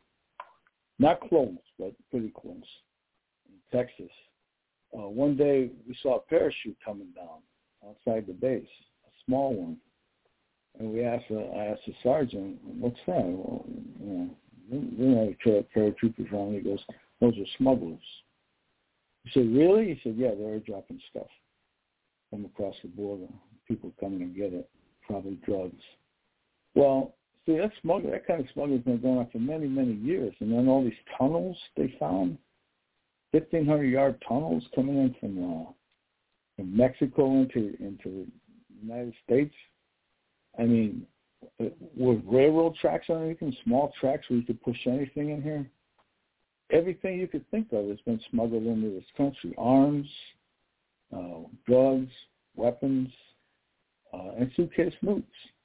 Speaker 1: Not close, but pretty close, in Texas. Uh, one day we saw a parachute coming down outside the base, a small one. And we asked, uh, I asked the sergeant, what's that? Well, you know, we don't have paratroopers around. He goes, those are smugglers. He said, really? He said, yeah, they're dropping stuff from across the border. People coming to get it, probably drugs. Well, see, that smuggling, that kind of smuggling has been going on for many, many years. And then all these tunnels they found, fifteen hundred yard tunnels coming in from, uh, from Mexico into into the United States. I mean, with railroad tracks on anything, small tracks where you could push anything in here, everything you could think of has been smuggled into this country. Arms, uh, drugs, weapons, uh, and suitcase nukes.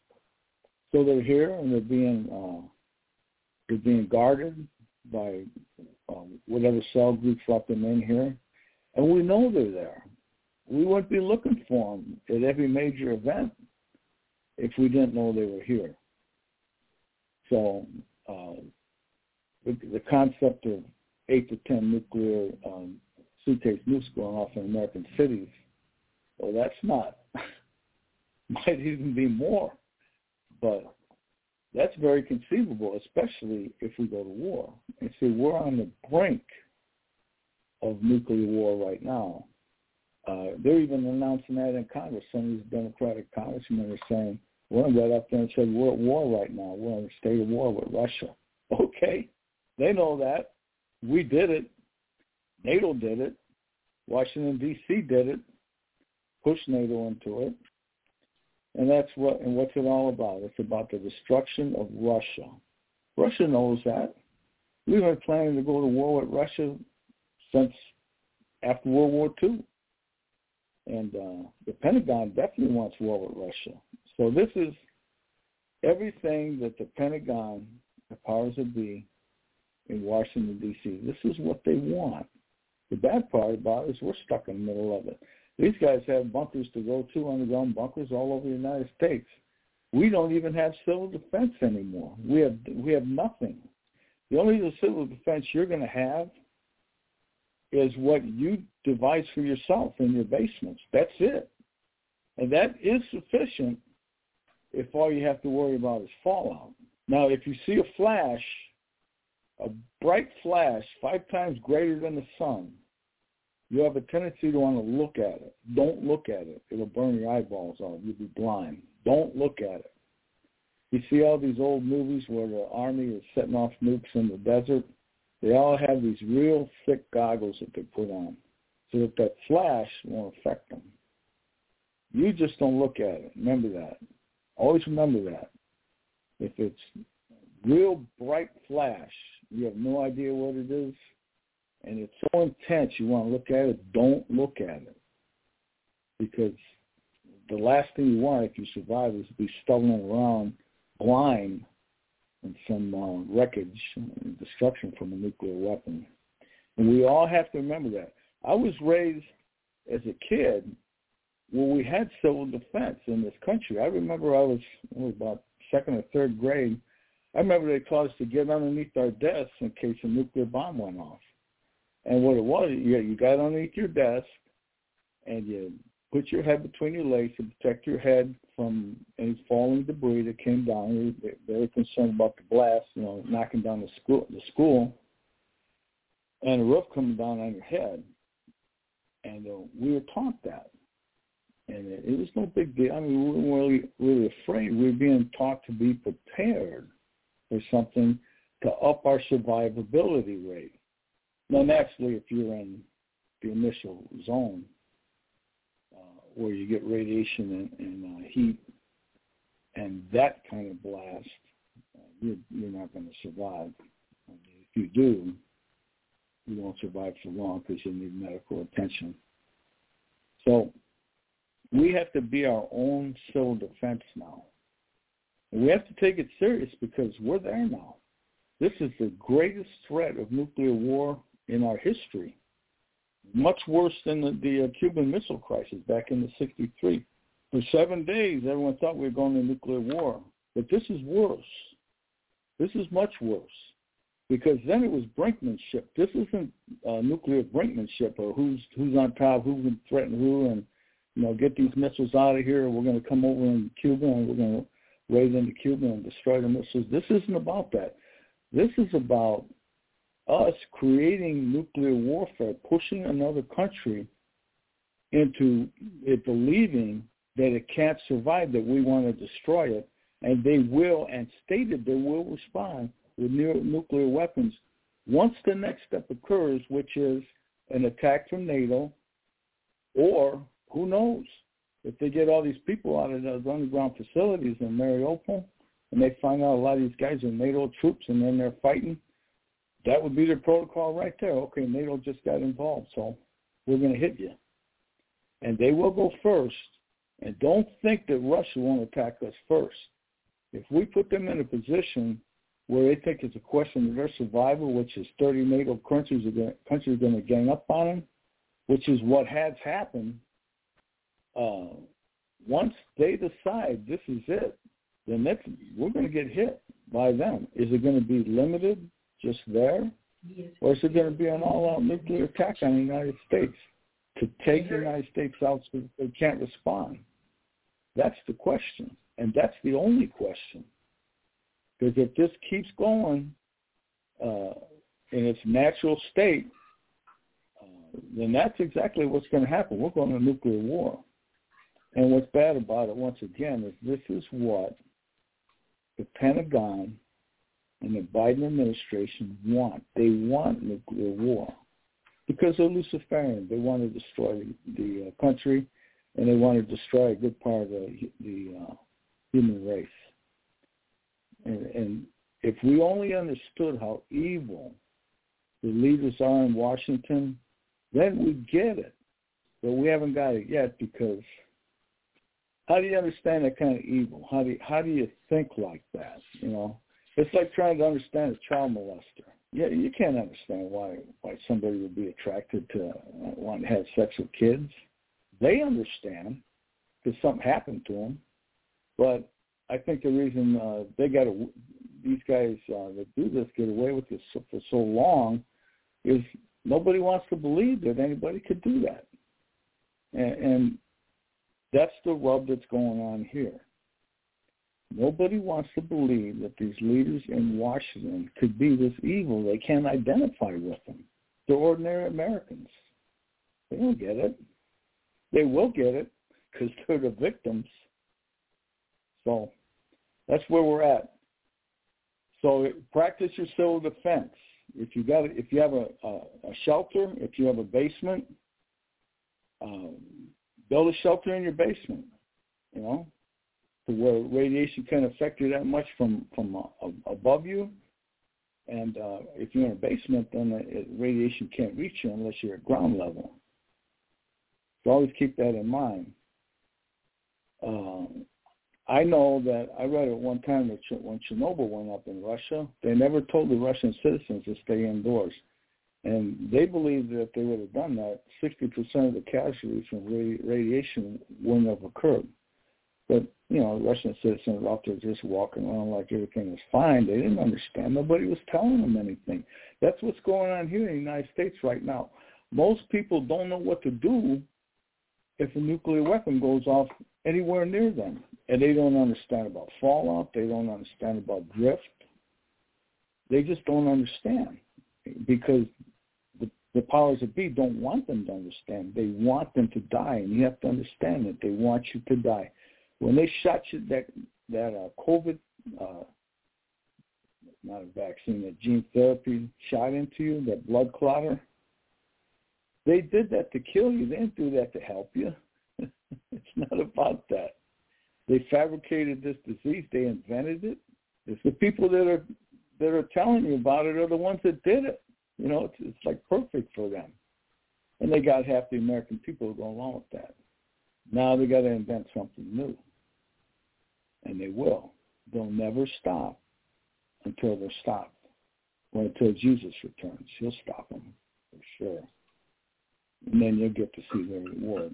Speaker 1: So they're here and they're being uh, they're being guarded by uh, whatever cell group brought them in here, and we know they're there. We wouldn't be looking for them at every major event if we didn't know they were here. So uh, the, the concept of eight to ten nuclear um, suitcase nukes going off in American cities, well, that's not. Might even be more. But that's very conceivable, especially if we go to war. And see, we're on the brink of nuclear war right now. Uh, they're even announcing that in Congress. Some of these Democratic congressmen are saying, one got up there and said, we're at war right now. We're in a state of war with Russia. Okay, they know that. We did it. NATO did it. Washington, D C did it. Pushed NATO into it. And that's what, and what's it all about? It's about the destruction of Russia. Russia knows that. We've been planning to go to war with Russia since after World War Two. And uh, the Pentagon definitely wants war with Russia. So this is everything that the Pentagon, the powers that be in Washington, D C, this is what they want. The bad part about it is we're stuck in the middle of it. These guys have bunkers to go to, underground bunkers all over the United States. We don't even have civil defense anymore. We have we have nothing. The only civil defense you're going to have is what you devise for yourself in your basements. That's it. And that is sufficient if all you have to worry about is fallout. Now, if you see a flash, a bright flash five times greater than the sun, you have a tendency to want to look at it. Don't look at it. It'll burn your eyeballs out. You'll be blind. Don't look at it. You see all these old movies where the army is setting off nukes in the desert? They all have these real thick goggles that they put on so that that flash won't affect them. You just don't look at it. Remember that. Always remember that. If it's real bright flash, you have no idea what it is, and it's so intense you want to look at it, don't look at it. Because the last thing you want if you survive is to be stumbling around blind in some uh, wreckage and destruction from a nuclear weapon. And we all have to remember that. I was raised as a kid where we had civil defense in this country. I remember I was, I was about second or third grade. I remember they taught us to get underneath our desks in case a nuclear bomb went off. And what it was, you, you got underneath your desk and you put your head between your legs to protect your head from any falling debris that came down. They were very concerned about the blast, you know, knocking down the school, the school, and the roof coming down on your head. And uh, we were taught that. And it, it was no big deal. I mean, we weren't really, really afraid. We were being taught to be prepared for something to up our survivability rate. Now, naturally, if you're in the initial zone uh, where you get radiation and, and uh, heat and that kind of blast, you're, you're not going to survive. I mean, if you do, you won't survive for long because you need medical attention. So we have to be our own civil defense now. And we have to take it serious because we're there now. This is the greatest threat of nuclear war in our history, much worse than the, the uh, Cuban Missile Crisis back in the sixty-three. For seven days, everyone thought we were going to nuclear war. But this is worse. This is much worse. Because then it was brinkmanship. This isn't uh, nuclear brinkmanship or who's who's on top, who can threaten who, and you know, get these missiles out of here. We're going to come over in Cuba and we're going to raid into Cuba and destroy the missiles. This isn't about that. This is about us creating nuclear warfare, pushing another country into it believing that it can't survive, that we want to destroy it, and they will, and stated they will respond with nuclear weapons once the next step occurs, which is an attack from NATO, or who knows, if they get all these people out of those underground facilities in Mariupol and they find out a lot of these guys are NATO troops and then they're fighting, that would be their protocol right there. Okay, NATO just got involved, so we're going to hit you. And they will go first, and don't think that Russia won't attack us first. If we put them in a position where they think it's a question of their survival, which is thirty NATO countries are going, countries are going to gang up on them, which is what has happened, uh, once they decide this is it, then that's, we're going to get hit by them. Is it going to be limited just there? Yes. Or is it going to be an all-out nuclear attack on the United States to take the United States out so they can't respond? That's the question, and that's the only question. Because if this keeps going uh, in its natural state, uh, then that's exactly what's going to happen. We're going to nuclear war. And what's bad about it, once again, is this is what the Pentagon and the Biden administration want. They want nuclear war because they're Luciferian. They want to destroy the uh, country, and they want to destroy a good part of the, the uh, human race. And, and if we only understood how evil the leaders are in Washington, then we get it. But we haven't got it yet because how do you understand that kind of evil? How do you, how do you think like that? You know, it's like trying to understand a child molester. Yeah, you can't understand why why somebody would be attracted to uh, want to have sex with kids. They understand because something happened to them, but I think the reason uh, they got to, these guys uh, that do this get away with this for so long is nobody wants to believe that anybody could do that. And, and that's the rub that's going on here. Nobody wants to believe that these leaders in Washington could be this evil. They can't identify with them. They're ordinary Americans. They don't get it. They will get it because they're the victims. So that's where we're at. So practice your civil defense. If you got, if you have a, a, a shelter, if you have a basement, um, build a shelter in your basement. You know, to where radiation can't affect you that much from from uh, above you. And uh, if you're in a basement, then it, radiation can't reach you unless you're at ground level. So always keep that in mind. Uh, I know that I read at one time that when Chernobyl went up in Russia, they never told the Russian citizens to stay indoors. And they believed that if they would have done that, sixty percent of the casualties from radi- radiation wouldn't have occurred. But, you know, Russian citizens were out there just walking around like everything was fine. They didn't understand. Nobody was telling them anything. That's what's going on here in the United States right now. Most people don't know what to do if a nuclear weapon goes off anywhere near them. And they don't understand about fallout. They don't understand about drift. They just don't understand because the, the powers that be don't want them to understand. They want them to die, and you have to understand that they want you to die. When they shot you that that uh, COVID, uh, not a vaccine, that gene therapy shot into you, that blood clotter, they did that to kill you. They didn't do that to help you. It's not about that. They fabricated this disease. They invented it. It's the people that are that are telling you about it are the ones that did it. You know, it's it's like perfect for them. And they got half the American people to go along with that. Now they got to invent something new. And they will. They'll never stop until they're stopped. Or until Jesus returns. He'll stop them, for sure. And then you'll get to see their rewards.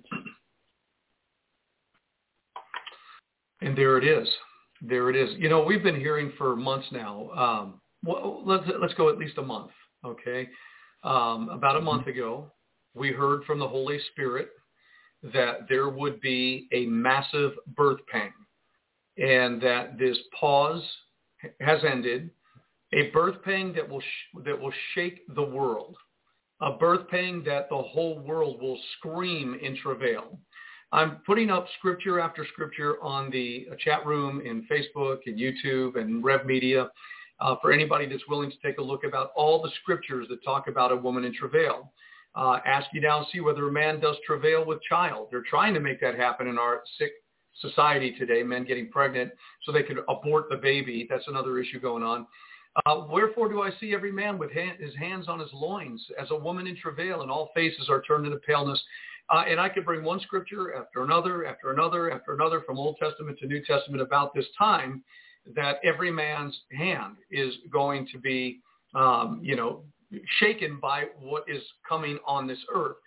Speaker 4: And there it is. There it is. You know, we've been hearing for months now. Um, well, let's let's go at least a month, okay? Um, about a month ago, we heard from the Holy Spirit that there would be a massive birth pang, and that this pause has ended. A birth pang that will sh- that will shake the world. A birth pang that the whole world will scream in travail. I'm putting up scripture after scripture on the chat room in Facebook and YouTube and Rev Media uh, for anybody that's willing to take a look about all the scriptures that talk about a woman in travail. Uh, ask you now, see whether a man does travail with child. They're trying to make that happen in our sick society today, men getting pregnant so they could abort the baby. That's another issue going on. Uh, wherefore do I see every man with hand, his hands on his loins as a woman in travail, and all faces are turned into paleness. Uh, and I could bring one scripture after another, after another, after another from Old Testament to New Testament about this time that every man's hand is going to be, um, you know, shaken by what is coming on this earth.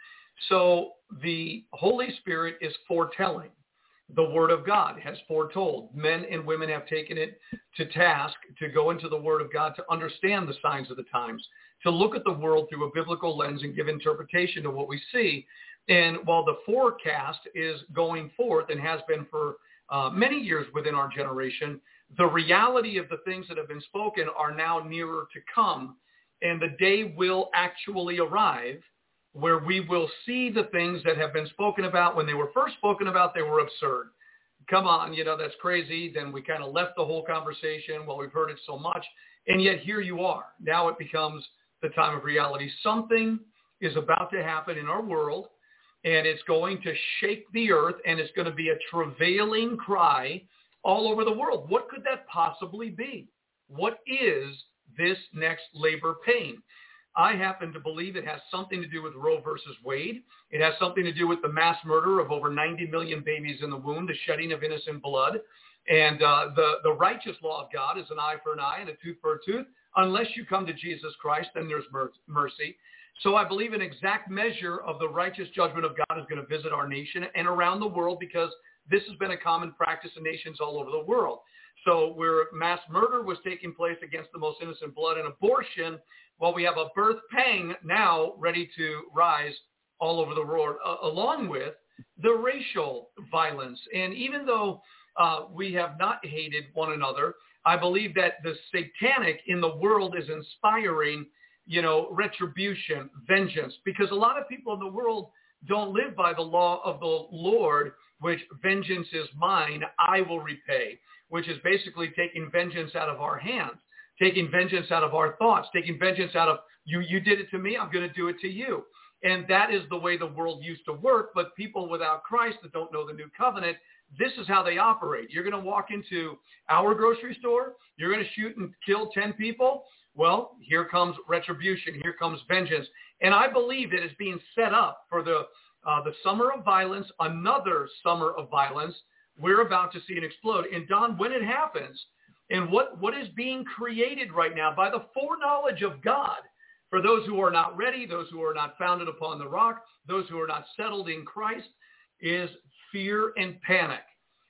Speaker 4: So the Holy Spirit is foretelling. The Word of God has foretold. Men and women have taken it to task to go into the Word of God to understand the signs of the times, to look at the world through a biblical lens and give interpretation to what we see. And while the forecast is going forth and has been for uh, many years within our generation, the reality of the things that have been spoken are now nearer to come. And the day will actually arrive where we will see the things that have been spoken about. When they were first spoken about, they were absurd. Come on, you know, that's crazy. Then we kind of left the whole conversation. Well, we've heard it so much. And yet here you are. Now it becomes the time of reality. Something is about to happen in our world, and it's going to shake the earth, and it's going to be a travailing cry all over the world. What could that possibly be? What is this next labor pain? I happen to believe it has something to do with Roe versus Wade. It has something to do with the mass murder of over ninety million babies in the womb, the shedding of innocent blood. And uh, the, the righteous law of God is an eye for an eye and a tooth for a tooth. Unless you come to Jesus Christ, then there's mercy. So I believe an exact measure of the righteous judgment of God is going to visit our nation and around the world, because this has been a common practice in nations all over the world. So where mass murder was taking place against the most innocent blood and abortion, well, we have a birth pang now ready to rise all over the world, uh, along with the racial violence. And even though uh, we have not hated one another, I believe that the satanic in the world is inspiring, you know, retribution, vengeance, because a lot of people in the world don't live by the law of the Lord, which vengeance is mine, I will repay, which is basically taking vengeance out of our hands, taking vengeance out of our thoughts, taking vengeance out of, you, you did it to me, I'm going to do it to you. And that is the way the world used to work. But people without Christ that don't know the new covenant, this is how they operate. You're going to walk into our grocery store, you're going to shoot and kill ten people. Well, here comes retribution. Here comes vengeance. And I believe it is being set up for the uh, the summer of violence, another summer of violence. We're about to see it explode. And Don, when it happens, and what, what is being created right now by the foreknowledge of God, for those who are not ready, those who are not founded upon the rock, those who are not settled in Christ, is fear and panic.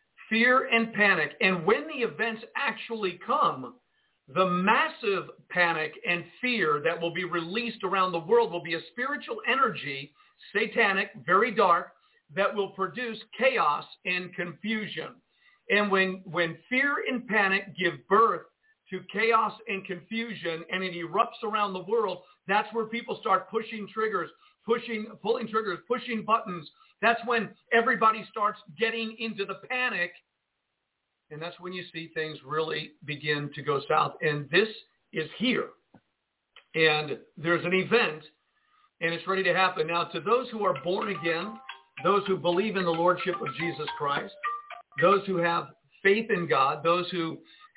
Speaker 4: Fear and panic. And when the events actually come, the massive panic and fear that will be released around the world will be a spiritual energy, satanic, very dark, that will produce chaos and confusion. And when, when fear and panic give birth to chaos and confusion, and it erupts around the world, that's where people start pushing triggers, pushing, pulling triggers, pushing buttons. That's when everybody starts getting into the panic. And that's when you see things really begin to go south. And this is here. And there's an event, and it's ready to happen. Now, to those who are born again, those who believe in the Lordship of Jesus Christ, those who have faith in God, those who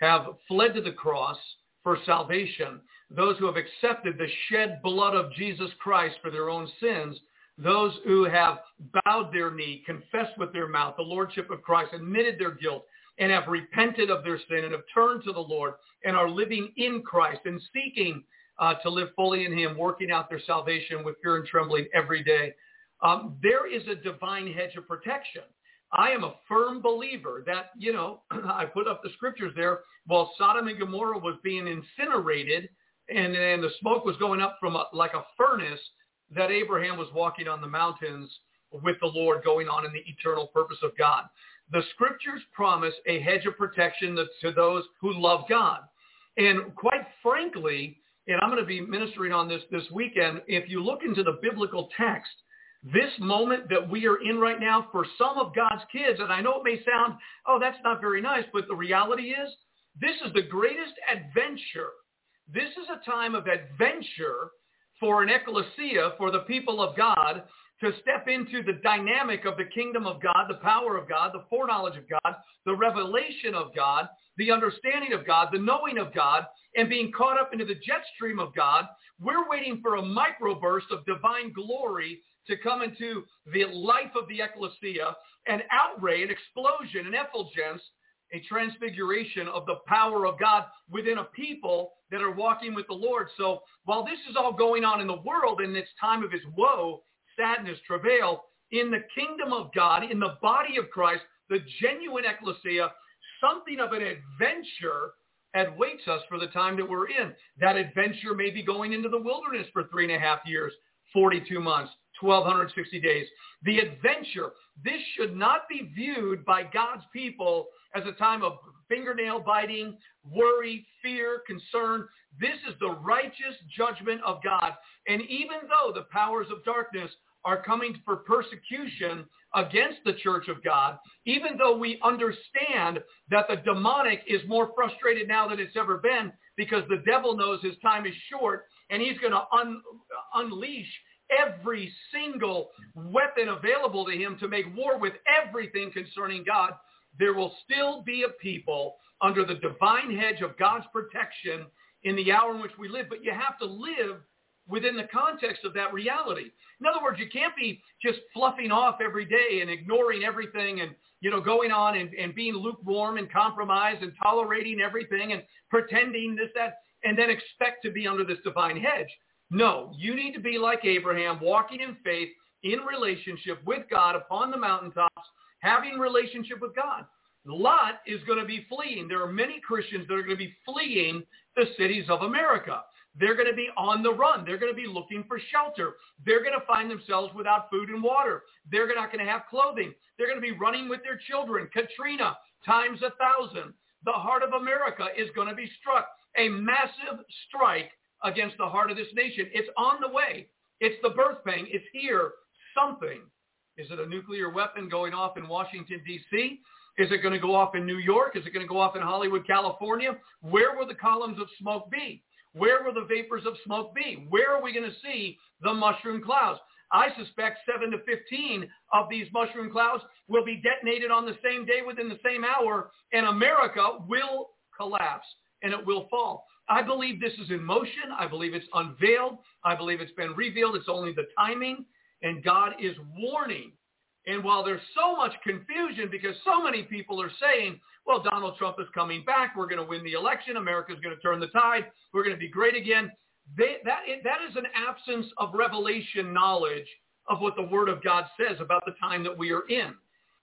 Speaker 4: have fled to the cross for salvation, those who have accepted the shed blood of Jesus Christ for their own sins, those who have bowed their knee, confessed with their mouth the lordship of Christ, admitted their guilt, and have repented of their sin and have turned to the Lord and are living in Christ and seeking uh, to live fully in him, working out their salvation with fear and trembling every day. Um, there is a divine hedge of protection. I am a firm believer that, you know, I put up the scriptures there, while Sodom and Gomorrah was being incinerated and, and the smoke was going up from a, like a furnace, that Abraham was walking on the mountains with the Lord, going on in the eternal purpose of God. The scriptures promise a hedge of protection to those who love God. And quite frankly, and I'm going to be ministering on this this weekend, if you look into the biblical text, this moment that we are in right now for some of God's kids, and I know it may sound, oh, that's not very nice, but the reality is this is the greatest adventure. This is a time of adventure for an ecclesia, for the people of God, to step into the dynamic of the kingdom of God, the power of God, the foreknowledge of God, the revelation of God, the understanding of God, the knowing of God, and being caught up into the jet stream of God. We're waiting for a microburst of divine glory to come into the life of the ecclesia, an outre, an explosion, an effulgence, a transfiguration of the power of God within a people that are walking with the Lord. So while this is all going on in the world in this time of his woe, sadness, travail, in the kingdom of God, in the body of Christ, the genuine ecclesia, something of an adventure awaits us for the time that we're in. That adventure may be going into the wilderness for three and a half years, forty-two months, twelve sixty days. The adventure, this should not be viewed by God's people as a time of fingernail biting, worry, fear, concern. This is the righteous judgment of God. And even though the powers of darkness are coming for persecution against the church of God, even though we understand that the demonic is more frustrated now than it's ever been, because the devil knows his time is short and he's going to un- unleash every single weapon available to him to make war with everything concerning God, there will still be a people under the divine hedge of God's protection in the hour in which we live. But you have to live within the context of that reality. In other words, you can't be just fluffing off every day and ignoring everything and, you know, going on and, and being lukewarm and compromised and tolerating everything and pretending this, that, and then expect to be under this divine hedge. No, you need to be like Abraham, walking in faith, in relationship with God upon the mountaintops, having relationship with God. Lot is going to be fleeing. There are many Christians that are going to be fleeing the cities of America. They're going to be on the run. They're going to be looking for shelter. They're going to find themselves without food and water. They're not going to have clothing. They're going to be running with their children. Katrina times a thousand. The heart of America is going to be struck. A massive strike against the heart of this nation. It's on the way. It's the birth pang. It's here. Something. Is it a nuclear weapon going off in Washington, D C? Is it going to go off in New York? Is it going to go off in Hollywood, California? Where will the columns of smoke be? Where will the vapors of smoke be? Where are we going to see the mushroom clouds? I suspect seven to fifteen of these mushroom clouds will be detonated on the same day within the same hour, and America will collapse and it will fall. I believe this is in motion. I believe it's unveiled. I believe it's been revealed. It's only the timing, and God is warning. And while there's so much confusion because so many people are saying, well, Donald Trump is coming back. We're going to win the election. America's going to turn the tide. We're going to be great again. They, that, that is an absence of revelation knowledge of what the Word of God says about the time that we are in.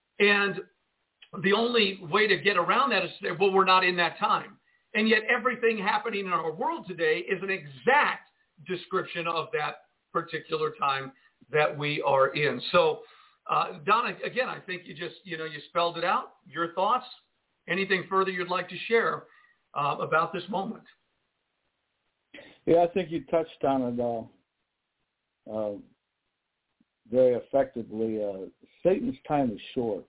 Speaker 4: And the only way to get around that is to say, well, we're not in that time. And yet everything happening in our world today is an exact description of that particular time that we are in. So, uh, Donna, again, I think you just, you know, you spelled it out. Your thoughts? Anything further you'd like to share uh, about this moment?
Speaker 1: Yeah, I think you touched on it uh, uh, very effectively. Uh, Satan's time is short.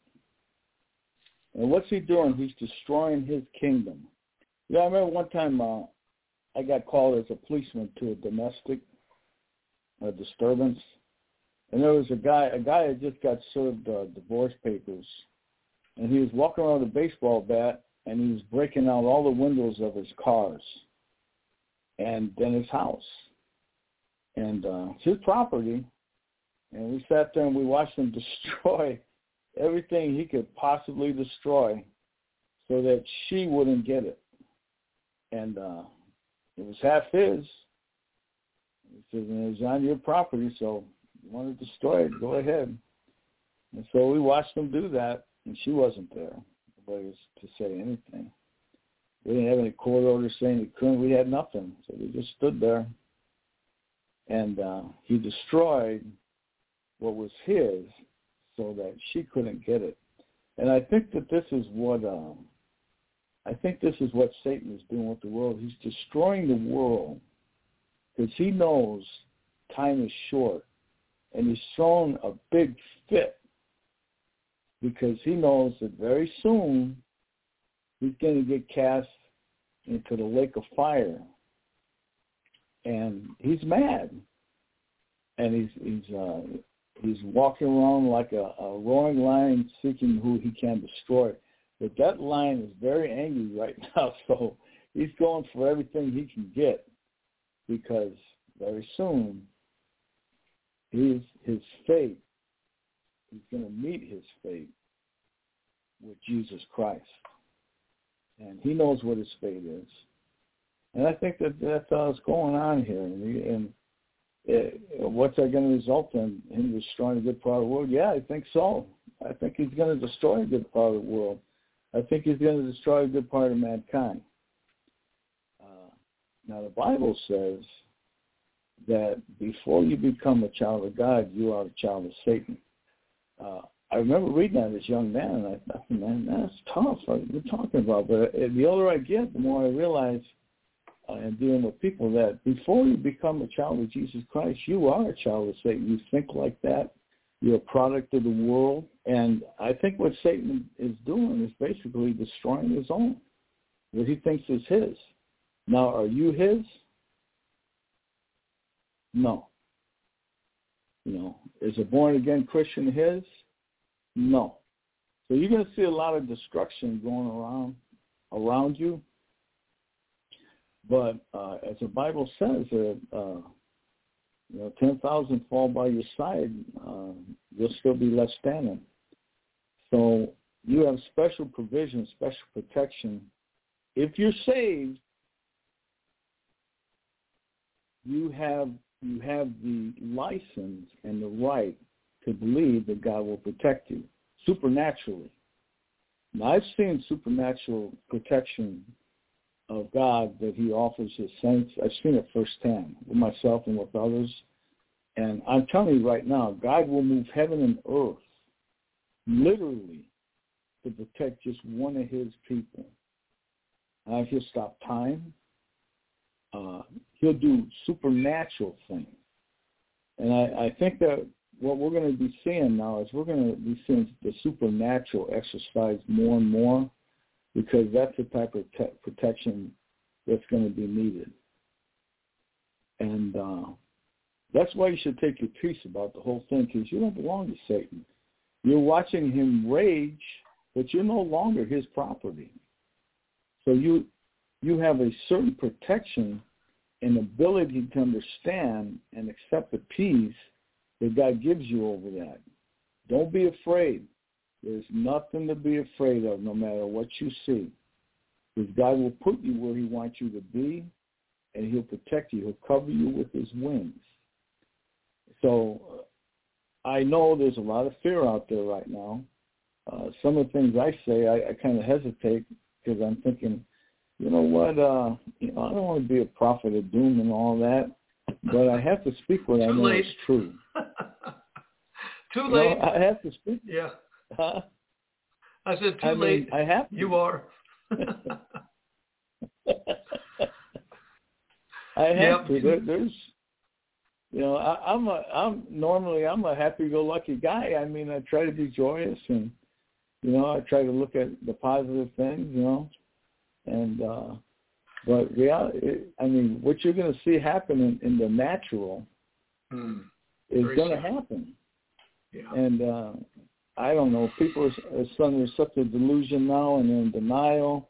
Speaker 1: And what's he doing? He's destroying his kingdom. You know, I remember one time uh, I got called as a policeman to a domestic uh, disturbance. And there was a guy, a guy that just got served uh, divorce papers. And he was walking around with a baseball bat, and he was breaking out all the windows of his cars and then his house. And uh, it's his property. And we sat there and we watched him destroy everything he could possibly destroy so that she wouldn't get it. And uh, it was half his. He said, it was on your property, so you want to destroy it, go ahead. And so we watched him do that, and she wasn't there. Nobody was to say anything. We didn't have any court orders saying he couldn't. We had nothing. So we just stood there. And uh, he destroyed what was his so that she couldn't get it. And I think that this is what um, I think this is what Satan is doing with the world. He's destroying the world because he knows time is short, and he's thrown a big fit because he knows that very soon he's going to get cast into the lake of fire, and he's mad, and he's he's uh, he's walking around like a, a roaring lion, seeking who he can destroy. But that lion is very angry right now, so he's going for everything he can get because very soon his his fate, he's going to meet his fate with Jesus Christ. And he knows what his fate is. And I think that that's what's going on here. And, he, and it, what's that going to result in? Him destroying a good part of the world? Yeah, I think so. I think he's going to destroy a good part of the world. I think he's going to destroy a good part of mankind. Uh, now, the Bible says that before you become a child of God, you are a child of Satan. Uh, I remember reading that as a young man, and I thought, man, that's tough. What we're talking about. But the older I get, the more I realize uh, in dealing with people that before you become a child of Jesus Christ, you are a child of Satan. You think like that. You're a product of the world. And I think what Satan is doing is basically destroying his own, what he thinks is his. Now, are you his? No. You know, is a born-again Christian his? No. So you're going to see a lot of destruction going around around you. But uh, as the Bible says, that uh, you know, ten thousand fall by your side, uh, you'll still be left standing. So you have special provision, special protection. If you're saved, you have you have the license and the right to believe that God will protect you supernaturally. Now, I've seen supernatural protection of God that he offers his saints. I've seen it firsthand with myself and with others. And I'm telling you right now, God will move heaven and earth literally to protect just one of his people. Uh, he'll stop time. Uh, he'll do supernatural things. And I, I think that what we're going to be seeing now is we're going to be seeing the supernatural exercised more and more because that's the type of te- protection that's going to be needed. And uh, that's why you should take your peace about the whole thing because you don't belong to Satan. You're watching him rage, but you're no longer his property. So you you have a certain protection and ability to understand and accept the peace that God gives you over that. Don't be afraid. There's nothing to be afraid of no matter what you see. Because God will put you where he wants you to be, and he'll protect you. He'll cover you with his wings. So uh, I know there's a lot of fear out there right now. Uh, some of the things I say, I, I kind of hesitate because I'm thinking, you know what, uh, you know, I don't want to be a prophet of doom and all that, but I have to speak what I know is true.
Speaker 4: Too
Speaker 1: you
Speaker 4: late.
Speaker 1: know, I have to speak.
Speaker 4: Yeah.
Speaker 1: Huh?
Speaker 4: I said too
Speaker 1: I
Speaker 4: late.
Speaker 1: Mean, I have to.
Speaker 4: You are.
Speaker 1: I have
Speaker 4: yep.
Speaker 1: to. There, there's, you know, I, I'm a, I'm normally I'm a happy-go-lucky guy. I mean, I try to be joyous, and you know, I try to look at the positive things, you know, and uh, but reality. I mean, what you're going to see happen in, in the natural
Speaker 4: mm.
Speaker 1: is going to
Speaker 4: sad.
Speaker 1: happen.
Speaker 4: Yeah.
Speaker 1: And uh, I don't know. People are, are under such a delusion now, and in denial.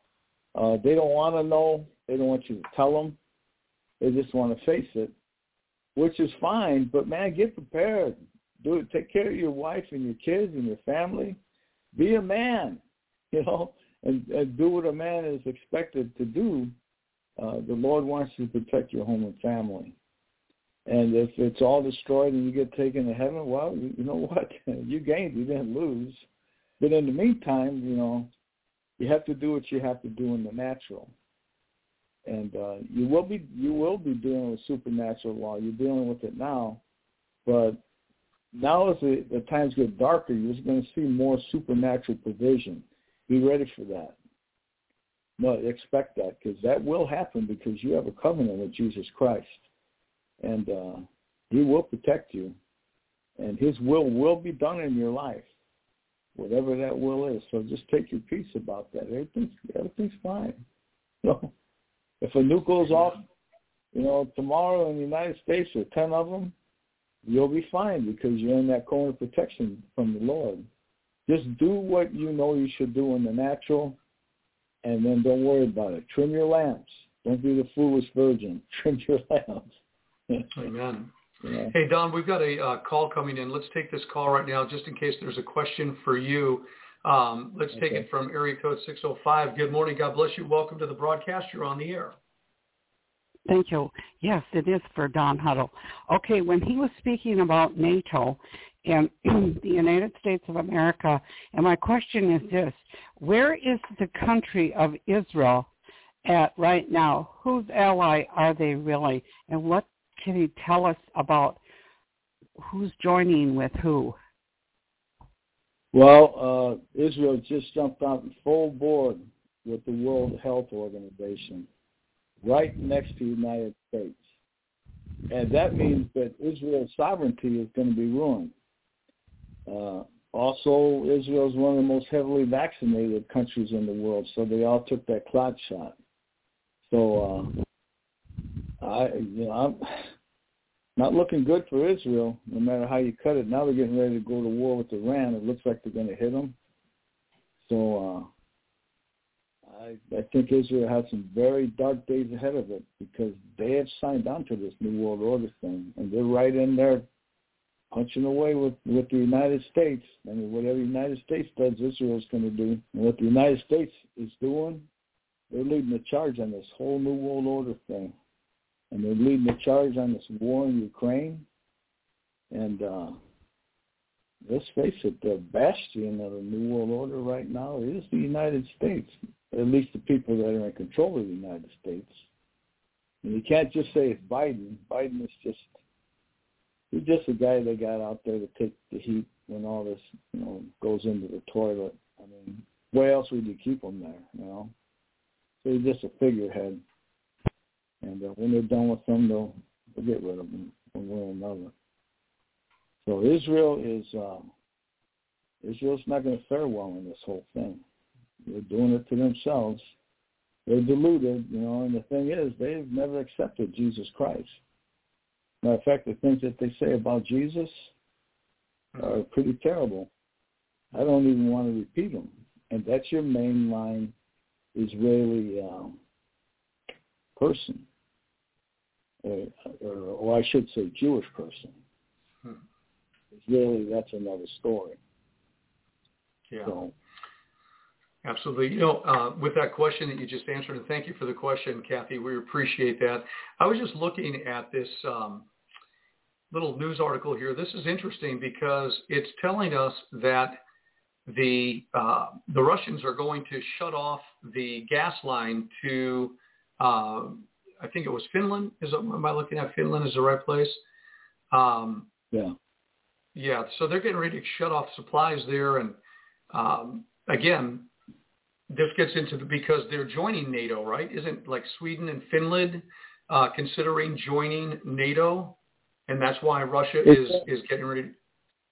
Speaker 1: Uh, they don't want to know. They don't want you to tell them. They just want to face it, which is fine. But, man, get prepared. Do it. Take care of your wife and your kids and your family. Be a man, you know, and, and do what a man is expected to do. Uh, the Lord wants you to protect your home and family. And if it's all destroyed and you get taken to heaven, well, you, you know what? You gained. You didn't lose. But in the meantime, you know, you have to do what you have to do in the natural. And uh, you will be you will be dealing with supernatural law. You're dealing with it now. But now as the, the times get darker, you're going to see more supernatural provision. Be ready for that. No, expect that, because that will happen, because you have a covenant with Jesus Christ. And uh, he will protect you. And his will will be done in your life, whatever that will is. So just take your peace about that. Everything's, everything's fine. You know, if a nuke goes off, you know, tomorrow in the United States, or ten of them, you'll be fine, because you're in that cone of protection from the Lord. Just do what you know you should do in the natural, and then don't worry about it. Trim your lamps. Don't be the foolish virgin. Trim your lamps.
Speaker 4: Amen.
Speaker 1: Yeah.
Speaker 4: Hey, Don, we've got a uh, call coming in. Let's take this call right now, just in case there's a question for you. Um, let's take
Speaker 1: okay.
Speaker 4: it from area code six oh five. Good morning. God bless you. Welcome to the broadcast. You're on the air.
Speaker 5: Thank you. Yes, it is for Don Huddle. Okay, when he was speaking about NATO and the United States of America, and my question is this: where is the country of Israel at right now? Whose ally are they really? And what can you tell us about who's joining with who?
Speaker 1: Well, uh, Israel just jumped on full board with the World Health Organization, right next to the United States. And that means that Israel's sovereignty is going to be ruined. Uh, also, Israel is one of the most heavily vaccinated countries in the world, so they all took that clot shot. So, uh, I, you know, I'm not looking good for Israel, no matter how you cut it. Now they're getting ready to go to war with Iran. It looks like they're going to hit them. So, uh, I, I think Israel has some very dark days ahead of it, because they have signed on to this New World Order thing, and they're right in there punching away with, with the United States. I mean, whatever the United States does, Israel's going to do. And what the United States is doing, they're leading the charge on this whole New World Order thing. And they're leading the charge on this war in Ukraine. And uh, let's face it, the bastion of the New World Order right now is the United States, at least the people that are in control of the United States. And you can't just say it's Biden. Biden is just, he's just a guy they got out there to take the heat when all this, you know, goes into the toilet. I mean, where else would you keep him there, you know? So he's just a figurehead. And uh, when they're done with them, they'll, they'll get rid of them one way or another. So Israel is, uh, Israel's not going to fare well in this whole thing. They're doing it to themselves. They're deluded, you know, and the thing is, they've never accepted Jesus Christ. Matter of fact, the things that they say about Jesus are pretty terrible. I don't even want to repeat them. And that's your mainline Israeli um, person, or, or, or I should say Jewish person. Hmm. Israeli, that's another story.
Speaker 4: Yeah.
Speaker 1: So,
Speaker 4: absolutely. You know, uh, with that question that you just answered, and thank you for the question, Kathy, we appreciate that. I was just looking at this um, little news article here. This is interesting because it's telling us that the uh, the Russians are going to shut off the gas line to, uh, I think it was Finland. Is it, am I looking at Finland as the right place? Um,
Speaker 1: yeah.
Speaker 4: Yeah, so they're getting ready to shut off supplies there. And um, again, this gets into the, because they're joining NATO, right? Isn't like Sweden and Finland uh, considering joining NATO? And that's why Russia is, is getting ready. To...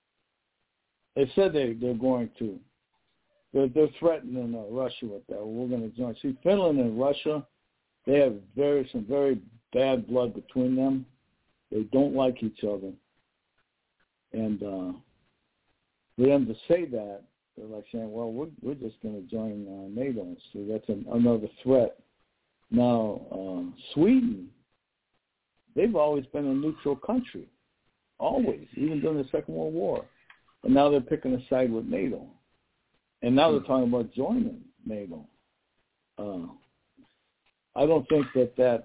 Speaker 1: They said they, they're going to. They're, they're threatening uh, Russia with that. We're going to join. See, Finland and Russia, they have very some very bad blood between them. They don't like each other. And uh, for them to say that, They're like saying, well, we're, we're just going to join uh, NATO. So that's an, another threat. Now, uh, Sweden, they've always been a neutral country, always, even during the Second World War. And now they're picking a side with NATO. And now they're talking about joining NATO. Uh, I don't think that that,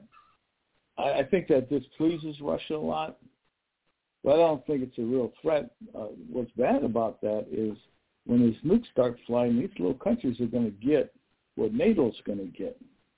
Speaker 1: I, I think that displeases Russia a lot, but I don't think it's a real threat. Uh, what's bad about that is when these nukes start flying, these little countries are going to get what NATO's going to get.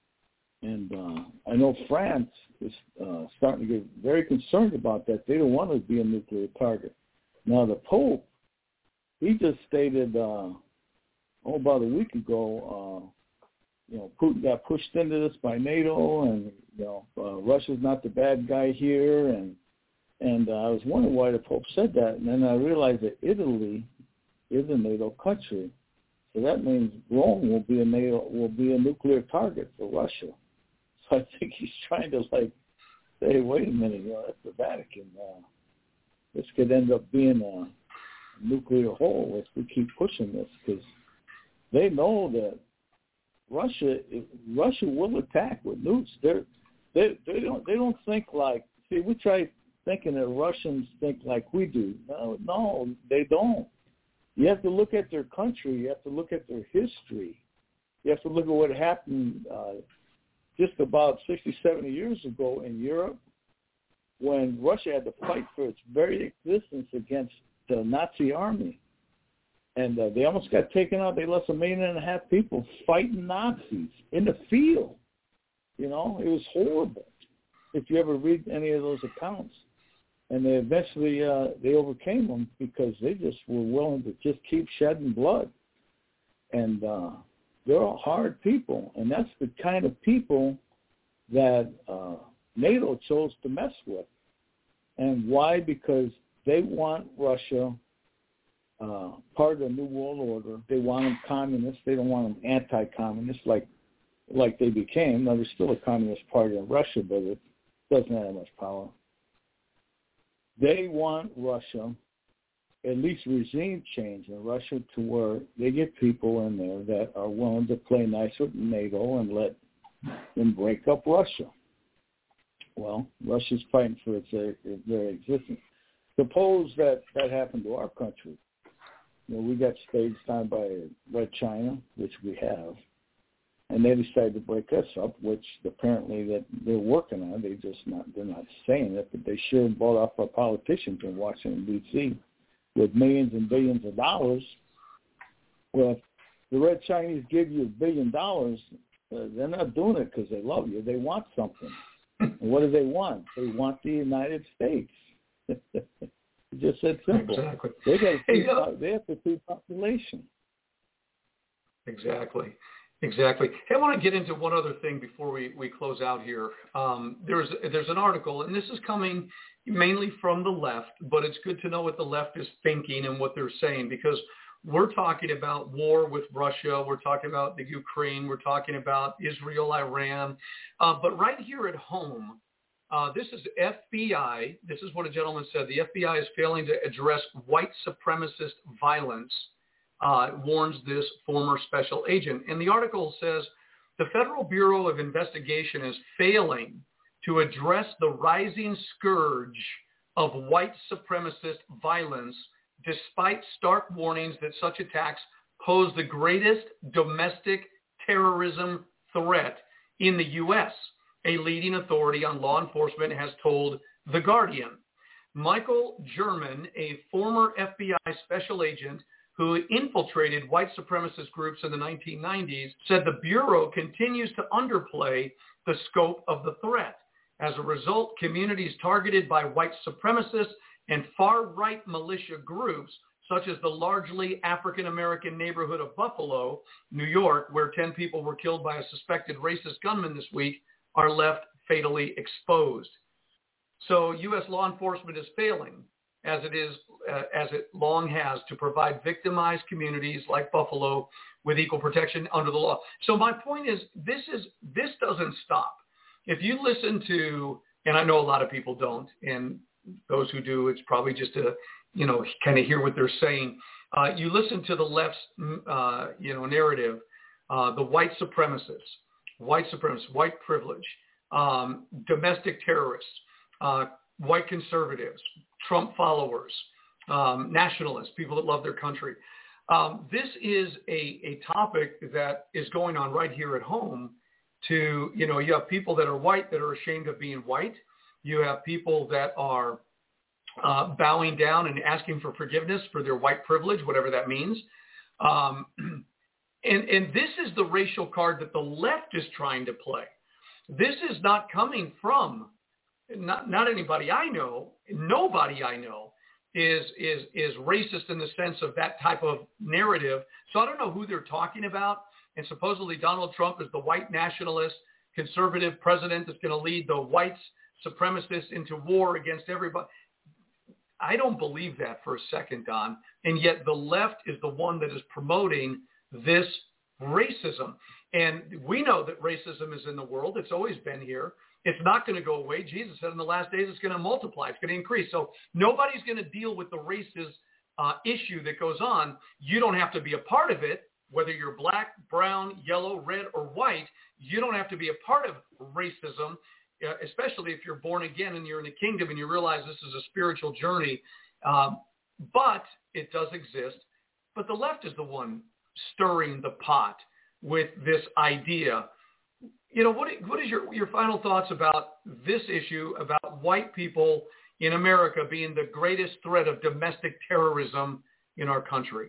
Speaker 1: And uh, I know France is uh, starting to get very concerned about that. They don't want to be a nuclear target. Now, the Pope, he just stated, uh, oh, about a week ago, uh, you know, Putin got pushed into this by NATO, and, you know, uh, Russia's not the bad guy here. And and uh, I was wondering why the Pope said that. And then I realized that Italy is a NATO country. So that means Rome will be a NATO, will be a nuclear target for Russia. So I think he's trying to, like, say, wait a minute, you know, that's the Vatican. Uh, this could end up being a nuclear hole if we keep pushing this, because they know that Russia Russia will attack with nukes. They're, they they don't they don't think like, see, we try thinking that Russians think like we do. No, no, they don't. You have to look at their country. You have to look at their history. You have to look at what happened uh, just about sixty, seventy years ago in Europe, when Russia had to fight for its very existence against the Nazi army. And uh, they almost got taken out. They lost a million and a half people fighting Nazis in the field. You know, it was horrible if you ever read any of those accounts. And they eventually, uh, they overcame them because they just were willing to just keep shedding blood. And uh, they're all hard people. And that's the kind of people that uh, NATO chose to mess with. And why? Because they want Russia uh, part of the New World Order. They want them communist. They don't want them anti-communist like like they became. Now, there's still a communist party in Russia, but it doesn't have much power. They want Russia, at least regime change in Russia, to where they get people in there that are willing to play nice with NATO and let them break up Russia. Well, Russia's fighting for its uh, very existence. Suppose that that happened to our country. You know, we got staged on by, by China, which we have, and they decided to break us up, which apparently that they're working on. They just not they're not saying it, but they sure bought off our politicians in Washington D C with millions and billions of dollars. Well, if the Red Chinese give you a billion dollars, uh, they're not doing it because they love you. They want something. And what do they want? They want the United States. Just that simple.
Speaker 4: Exactly.
Speaker 1: They got to
Speaker 4: hey,
Speaker 1: feed, uh, they have to feed population.
Speaker 4: Exactly. Exactly. Hey, I want to get into one other thing before we, we close out here. Um, there's there's an article, and this is coming mainly from the left, but it's good to know what the left is thinking and what they're saying, because we're talking about war with Russia. We're talking about the Ukraine. We're talking about Israel, Iran. Uh, but right here at home, uh, this is F B I. This is what a gentleman said. The F B I is failing to address white supremacist violence, uh, warns this former special agent. And the article says the Federal Bureau of Investigation is failing to address the rising scourge of white supremacist violence, despite stark warnings that such attacks pose the greatest domestic terrorism threat in the U S, a leading authority on law enforcement has told The Guardian. Michael German, a former F B I special agent who infiltrated white supremacist groups in the nineteen nineties, said the Bureau continues to underplay the scope of the threat. As a result, communities targeted by white supremacists and far-right militia groups, such as the largely African-American neighborhood of Buffalo, New York, where ten people were killed by a suspected racist gunman this week, are left fatally exposed. So U S law enforcement is failing, as it is, uh, as it long has, to provide victimized communities like Buffalo with equal protection under the law. So my point is, this is this doesn't stop. If you listen to, and I know a lot of people don't, and those who do, it's probably just to, you know, kind of hear what they're saying. Uh, you listen to the left's, uh, you know, narrative, uh, the white supremacists, white supremacists, white privilege, um, domestic terrorists, uh, white conservatives, Trump followers, um, nationalists, people that love their country. Um, this is a, a topic that is going on right here at home. To, you know, you have people that are white that are ashamed of being white. You have people that are uh, bowing down and asking for forgiveness for their white privilege, whatever that means. Um, and, and this is the racial card that the left is trying to play. This is not coming from, not, not anybody I know, nobody I know is, is, is racist in the sense of that type of narrative. So I don't know who they're talking about. And supposedly Donald Trump is the white nationalist conservative president that's going to lead the white supremacists into war against everybody. I don't believe that for a second, Don. And yet the left is the one that is promoting this racism. And we know that racism is in the world. It's always been here. It's not going to go away. Jesus said in the last days it's going to multiply. It's going to increase. So nobody's going to deal with the racist uh, issue that goes on. You don't have to be a part of it. Whether you're black, brown, yellow, red, or white, you don't have to be a part of racism, uh, especially if you're born again and you're in the kingdom and you realize this is a spiritual journey. Um, but it does exist. But the left is the one stirring the pot with this idea. You know, what, what is your, your final thoughts about this issue, about white people in America being the greatest threat of domestic terrorism in our country?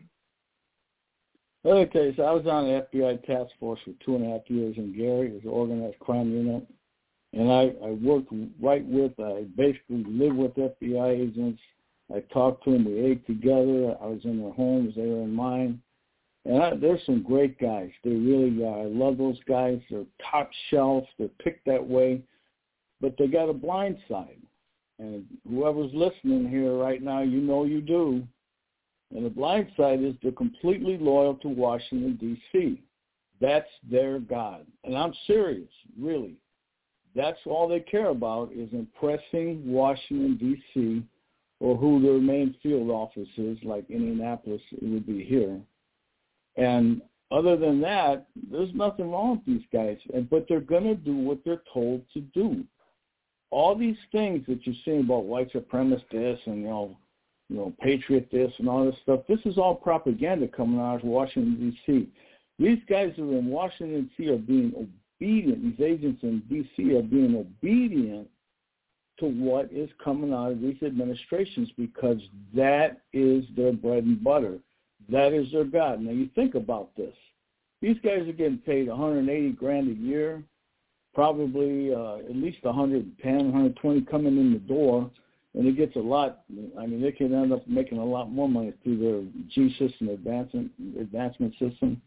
Speaker 1: Okay, so I was on the F B I task force for two and a half years in Gary. It was an organized crime unit. And I, I worked right with, I basically lived with F B I agents. I talked to them. We ate together. I was in their homes. They were in mine. And I, there's some great guys. They really are. I love those guys. They're top shelf. They're picked that way. But they got a blind side. And whoever's listening here right now, you know you do. And the blind side is they're completely loyal to Washington, D C That's their God. And I'm serious, really. That's all they care about is impressing Washington, D C, or who their main field office is, like Indianapolis, it would be here. And other than that, there's nothing wrong with these guys. But they're going to do what they're told to do. All these things that you're seeing about white supremacists this and, you know, you know, patriot this and all this stuff, this is all propaganda coming out of Washington, D C These guys who are in Washington, D C are being obedient. These agents in D C are being obedient to what is coming out of these administrations because that is their bread and butter. That is their God. Now, you think about this. These guys are getting paid one hundred eighty grand a year, probably uh, at least one hundred ten, one hundred twenty coming in the door. And it gets a lot, I mean, they can end up making a lot more money through their G system, advancement, advancement system.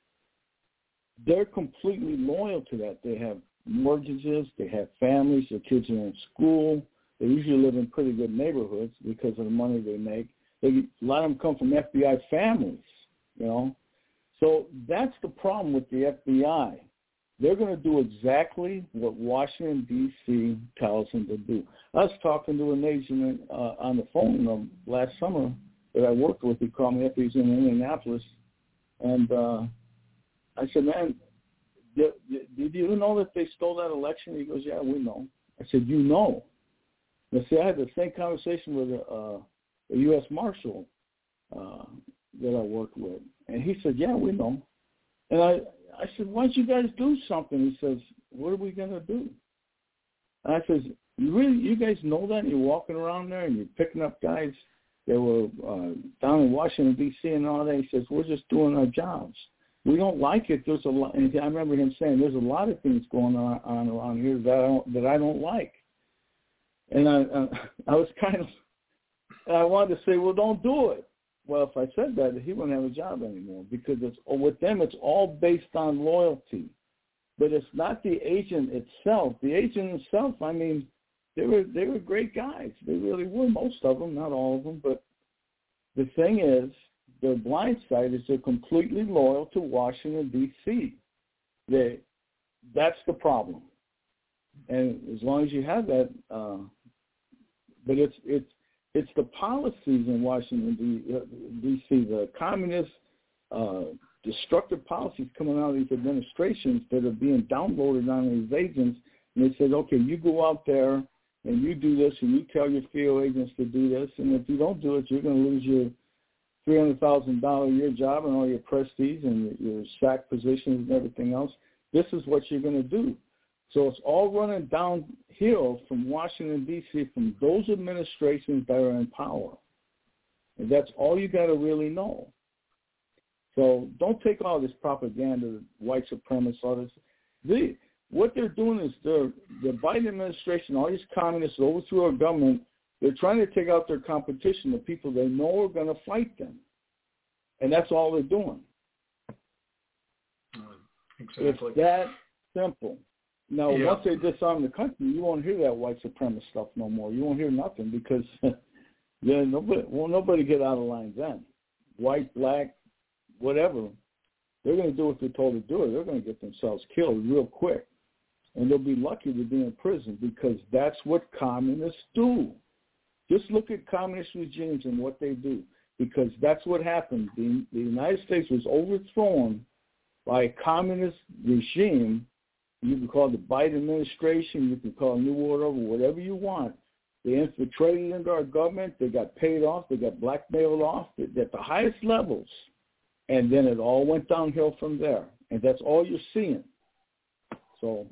Speaker 1: They're completely loyal to that. They have mortgages, they have families, their kids are in school. They usually live in pretty good neighborhoods because of the money they make. They, a lot of them come from F B I families, you know. So that's the problem with the F B I. They're going to do exactly what Washington, D C tells them to do. I was talking to an agent uh, on the phone um, last summer that I worked with. He called me up. He's in Indianapolis. And uh, I said, man, did, did you know that they stole that election? He goes, yeah, we know. I said, you know. And see, I had the same conversation with a, uh, a U S Marshal uh, that I worked with. And he said, yeah, we know. And I... I said, why don't you guys do something? He says, what are we going to do? And I says, you really, you guys know that? And you're walking around there and you're picking up guys that were uh, down in Washington, D C and all that. He says, we're just doing our jobs. We don't like it. There's a lot. And I remember him saying, there's a lot of things going on, on around here that I don't, that I don't like. And I, uh, I was kind of, I wanted to say, well, don't do it. Well, if I said that, he wouldn't have a job anymore because it's with them, it's all based on loyalty. But it's not the agent itself. The agent itself, I mean, they were they were great guys. They really were, most of them, not all of them. But the thing is, their blind side is they're completely loyal to Washington, D C They, that's the problem. And as long as you have that, uh, but it's it's It's the policies in Washington, D C, the communist, uh, destructive policies coming out of these administrations that are being downloaded on these agents. And they said, okay, you go out there and you do this and you tell your field agents to do this. And if you don't do it, you're going to lose your three hundred thousand dollars a year job and all your prestige and your, your SAC positions and everything else. This is what you're going to do. So it's all running downhill from Washington, D C, from those administrations that are in power. And that's all you got to really know. So don't take all this propaganda, white supremacists, all this. They, what they're doing is they're, the Biden administration, all these communists overthrew our government. They're trying to take out their competition, the people they know are going to fight them. And that's all they're doing.
Speaker 4: Exactly.
Speaker 1: It's that simple. Now,
Speaker 4: yeah.
Speaker 1: once they disarm the country, you won't hear that white supremacist stuff no more. You won't hear nothing because yeah, nobody, well, nobody get out of line then. White, black, whatever, they're going to do what they're told to do. They're going to get themselves killed real quick. And they'll be lucky to be in prison because that's what communists do. Just look at communist regimes and what they do because that's what happened. The, the United States was overthrown by a communist regime. You can call it the Biden administration. You can call it New World Order, whatever you want. They infiltrated into our government. They got paid off. They got blackmailed off at the highest levels. And then it all went downhill from there. And that's all you're seeing. So,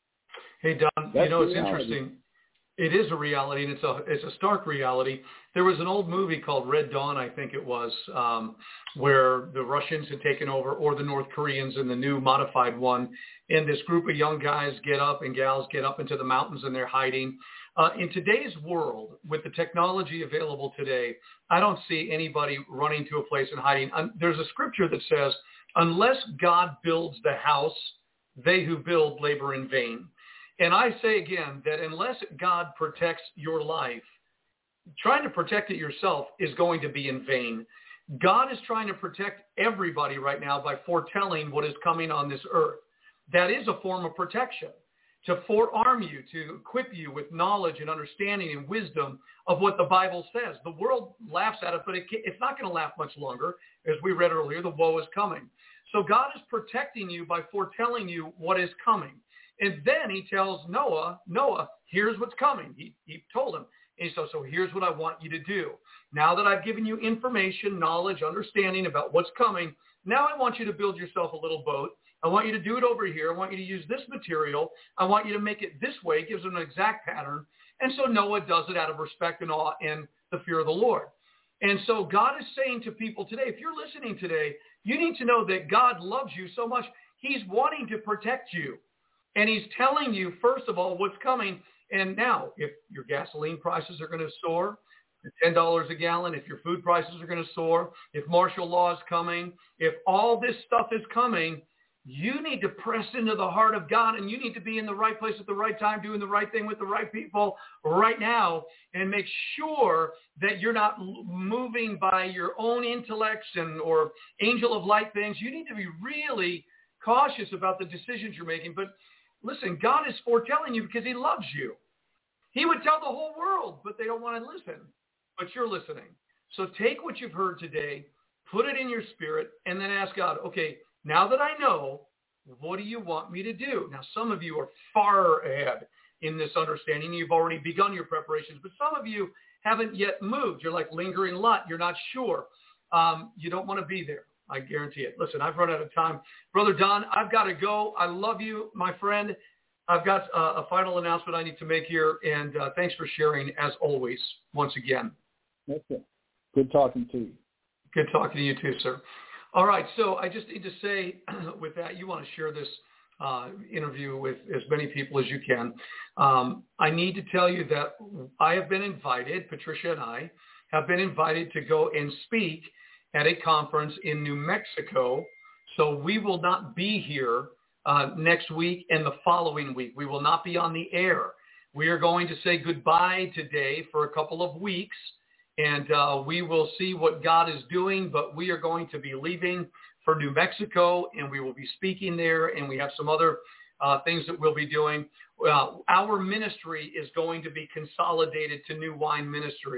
Speaker 4: hey, Don, you know, it's interesting. It is a reality, and it's a it's a stark reality. There was an old movie called Red Dawn, I think it was, um, where the Russians had taken over, or the North Koreans in the new modified one, and this group of young guys get up and gals get up into the mountains, and they're hiding. Uh, in today's world, with the technology available today, I don't see anybody running to a place and hiding. Um, there's a scripture that says, unless God builds the house, they who build labor in vain. And I say again that unless God protects your life, trying to protect it yourself is going to be in vain. God is trying to protect everybody right now by foretelling what is coming on this earth. That is a form of protection, to forearm you, to equip you with knowledge and understanding and wisdom of what the Bible says. The world laughs at it, but it, it's not going to laugh much longer. As we read earlier, the woe is coming. So God is protecting you by foretelling you what is coming. And then he tells Noah, Noah, here's what's coming. He, he told him. And so, so here's what I want you to do. Now that I've given you information, knowledge, understanding about what's coming, now I want you to build yourself a little boat. I want you to do it over here. I want you to use this material. I want you to make it this way. It gives them an exact pattern. And so Noah does it out of respect and awe and the fear of the Lord. And so God is saying to people today, if you're listening today, you need to know that God loves you so much. He's wanting to protect you. And he's telling you, first of all, what's coming. And now, if your gasoline prices are going to soar to ten dollars a gallon, if your food prices are going to soar, if martial law is coming, if all this stuff is coming, you need to press into the heart of God, and you need to be in the right place at the right time, doing the right thing with the right people right now, and make sure that you're not moving by your own intellects and or angel of light things. You need to be really cautious about the decisions you're making. But listen, God is foretelling you because he loves you. He would tell the whole world, but they don't want to listen. But you're listening. So take what you've heard today, put it in your spirit, and then ask God, okay, now that I know, what do you want me to do? Now, some of you are far ahead in this understanding. You've already begun your preparations, but some of you haven't yet moved. You're like lingering lot. You're not sure. Um, you don't want to be there. I guarantee it. Listen, I've run out of time. Brother Don, I've got to go. I love you, my friend. I've got uh, a final announcement I need to make here, and uh, thanks for sharing, as always, once again.
Speaker 1: That's it. Good talking to you.
Speaker 4: Good talking to you too, sir. All right, so I just need to say with that, you want to share this uh, interview with as many people as you can. Um, I need to tell you that I have been invited, Patricia and I have been invited to go and speak at a conference in New Mexico. So we will not be here uh, next week and the following week. We will not be on the air. We are going to say goodbye today for a couple of weeks. And uh, we will see what God is doing, but we are going to be leaving for New Mexico, and we will be speaking there, and we have some other uh, things that we'll be doing. Uh, our ministry is going to be consolidated to New Wine Ministry.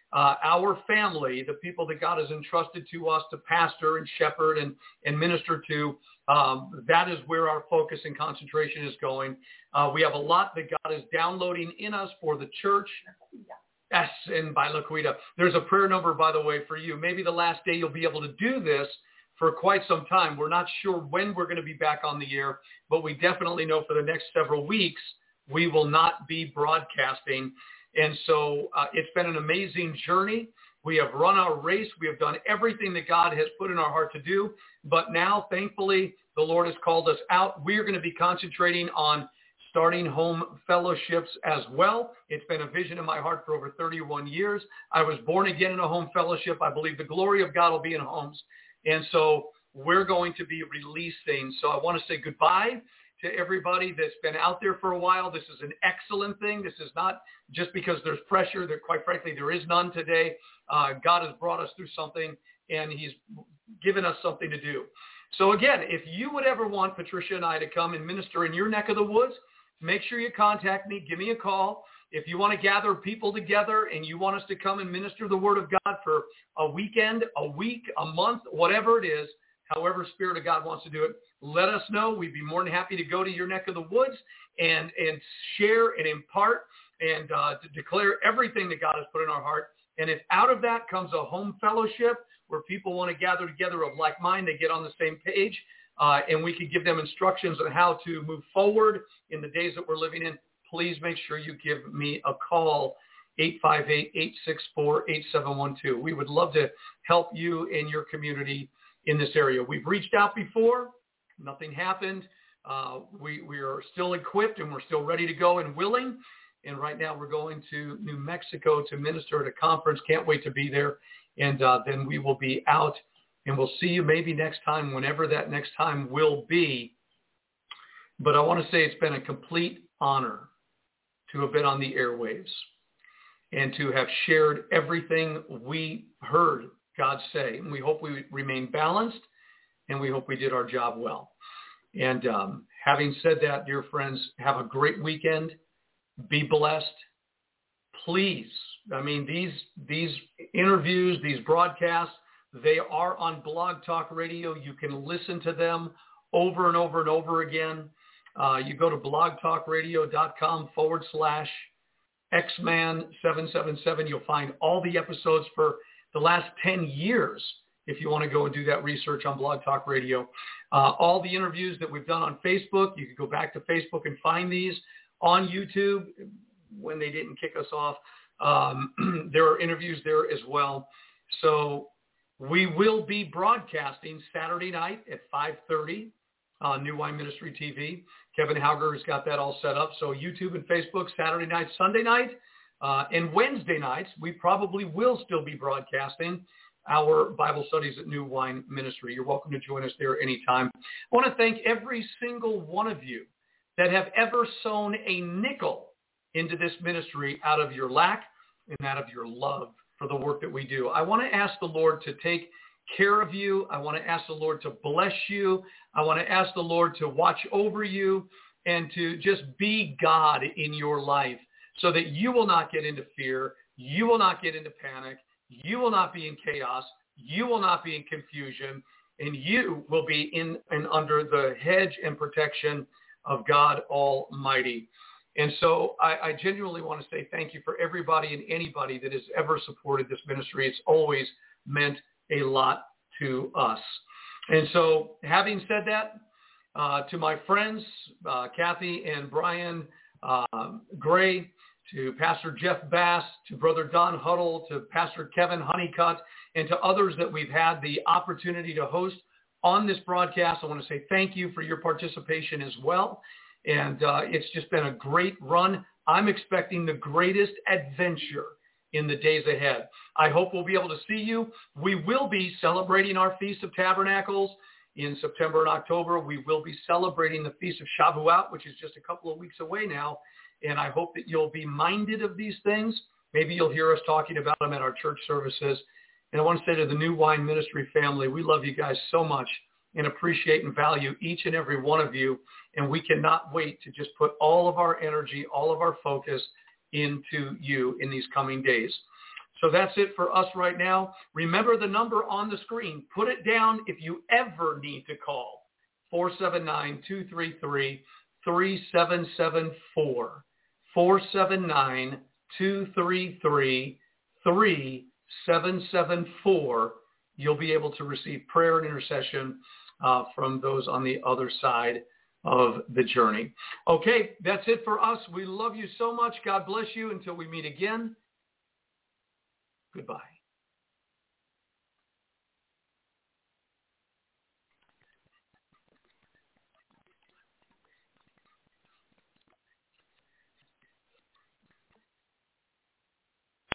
Speaker 4: uh, our family, the people that God has entrusted to us to pastor and shepherd and, and minister to, um, that is where our focus and concentration is going. Uh, we have a lot that God is downloading in us for the church. Yes, and by Laquita. There's a prayer number, by the way, for you. Maybe the last day you'll be able to do this for quite some time. We're not sure when we're going to be back on the air, but we definitely know for the next several weeks we will not be broadcasting. And so uh, it's been an amazing journey. We have run our race. We have done everything that God has put in our heart to do. But now, thankfully, the Lord has called us out. We're going to be concentrating on starting home fellowships as well. It's been a vision in my heart for over thirty-one years. I was born again in a home fellowship. I believe the glory of God will be in homes. And so we're going to be releasing. So I want to say goodbye to everybody that's been out there for a while. This is an excellent thing. This is not just because there's pressure. There, quite frankly, there is none today. Uh, God has brought us through something, and he's given us something to do. So again, if you would ever want Patricia and I to come and minister in your neck of the woods, make sure you contact me. Give me a call. If you want to gather people together and you want us to come and minister the word of God for a weekend, a week, a month, whatever it is, however Spirit of God wants to do it, let us know. We'd be more than happy to go to your neck of the woods and, and share and impart and uh, to declare everything that God has put in our heart. And if out of that comes a home fellowship where people want to gather together of like mind, they get on the same page, uh, and we could give them instructions on how to move forward in the days that we're living in, please make sure you give me a call, eight five eight, eight six four, eight seven one two. We would love to help you in your community in this area. We've reached out before. Nothing happened. Uh, we, we are still equipped and we're still ready to go and willing. And right now we're going to New Mexico to minister at a conference. Can't wait to be there. And uh, then we will be out, and we'll see you maybe next time, whenever that next time will be. But I want to say it's been a complete honor to have been on the airwaves and to have shared everything we heard God say. And we hope we remain balanced, and we hope we did our job well. And um, having said that, dear friends, have a great weekend. Be blessed. Please, I mean, these these interviews, these broadcasts, they are on Blog Talk Radio. You can listen to them over and over and over again. Uh, you go to blogtalkradio.com forward slash Xman seven seven seven. You'll find all the episodes for the last ten years if you want to go and do that research on Blog Talk Radio. Uh, all the interviews that we've done on Facebook, you can go back to Facebook and find these. On YouTube, when they didn't kick us off, um, there are interviews there as well. So we will be broadcasting Saturday night at five thirty on New Wine Ministry T V. Kevin Hauger has got that all set up. So YouTube and Facebook, Saturday night, Sunday night, uh, and Wednesday nights, we probably will still be broadcasting our Bible studies at New Wine Ministry. You're welcome to join us there anytime. I want to thank every single one of you that have ever sown a nickel into this ministry out of your lack and out of your love for the work that we do. I want to ask the Lord to take care of you. I want to ask the Lord to bless you. I want to ask the Lord to watch over you and to just be God in your life so that you will not get into fear. You will not get into panic. You will not be in chaos. You will not be in confusion. And you will be in and under the hedge and protection of God Almighty. And so I, I genuinely want to say thank you for everybody and anybody that has ever supported this ministry. It's always meant a lot to us. And so having said that, uh, to my friends, uh, Kathy and Brian uh, Gray, to Pastor Jeff Bass, to Brother Don Huddle, to Pastor Kevin Honeycutt, and to others that we've had the opportunity to host on this broadcast, I want to say thank you for your participation as well. And uh, it's just been a great run. I'm expecting the greatest adventure in the days ahead. I hope we'll be able to see you. We will be celebrating our Feast of Tabernacles in September and October. We will be celebrating the Feast of Shavuot, which is just a couple of weeks away now. And I hope that you'll be minded of these things. Maybe you'll hear us talking about them at our church services. And I want to say to the New Wine Ministry family, we love you guys so much and appreciate and value each and every one of you. And we cannot wait to just put all of our energy, all of our focus into you in these coming days. So that's it for us right now. Remember the number on the screen. Put it down if you ever need to call. four seven nine, two three three, three seven seven four. four seven nine, two three three, three seven seven four. You'll be able to receive prayer and intercession uh, from those on the other side of the journey. Okay, that's it for us. We love you so much. God bless you. Until we meet again, goodbye.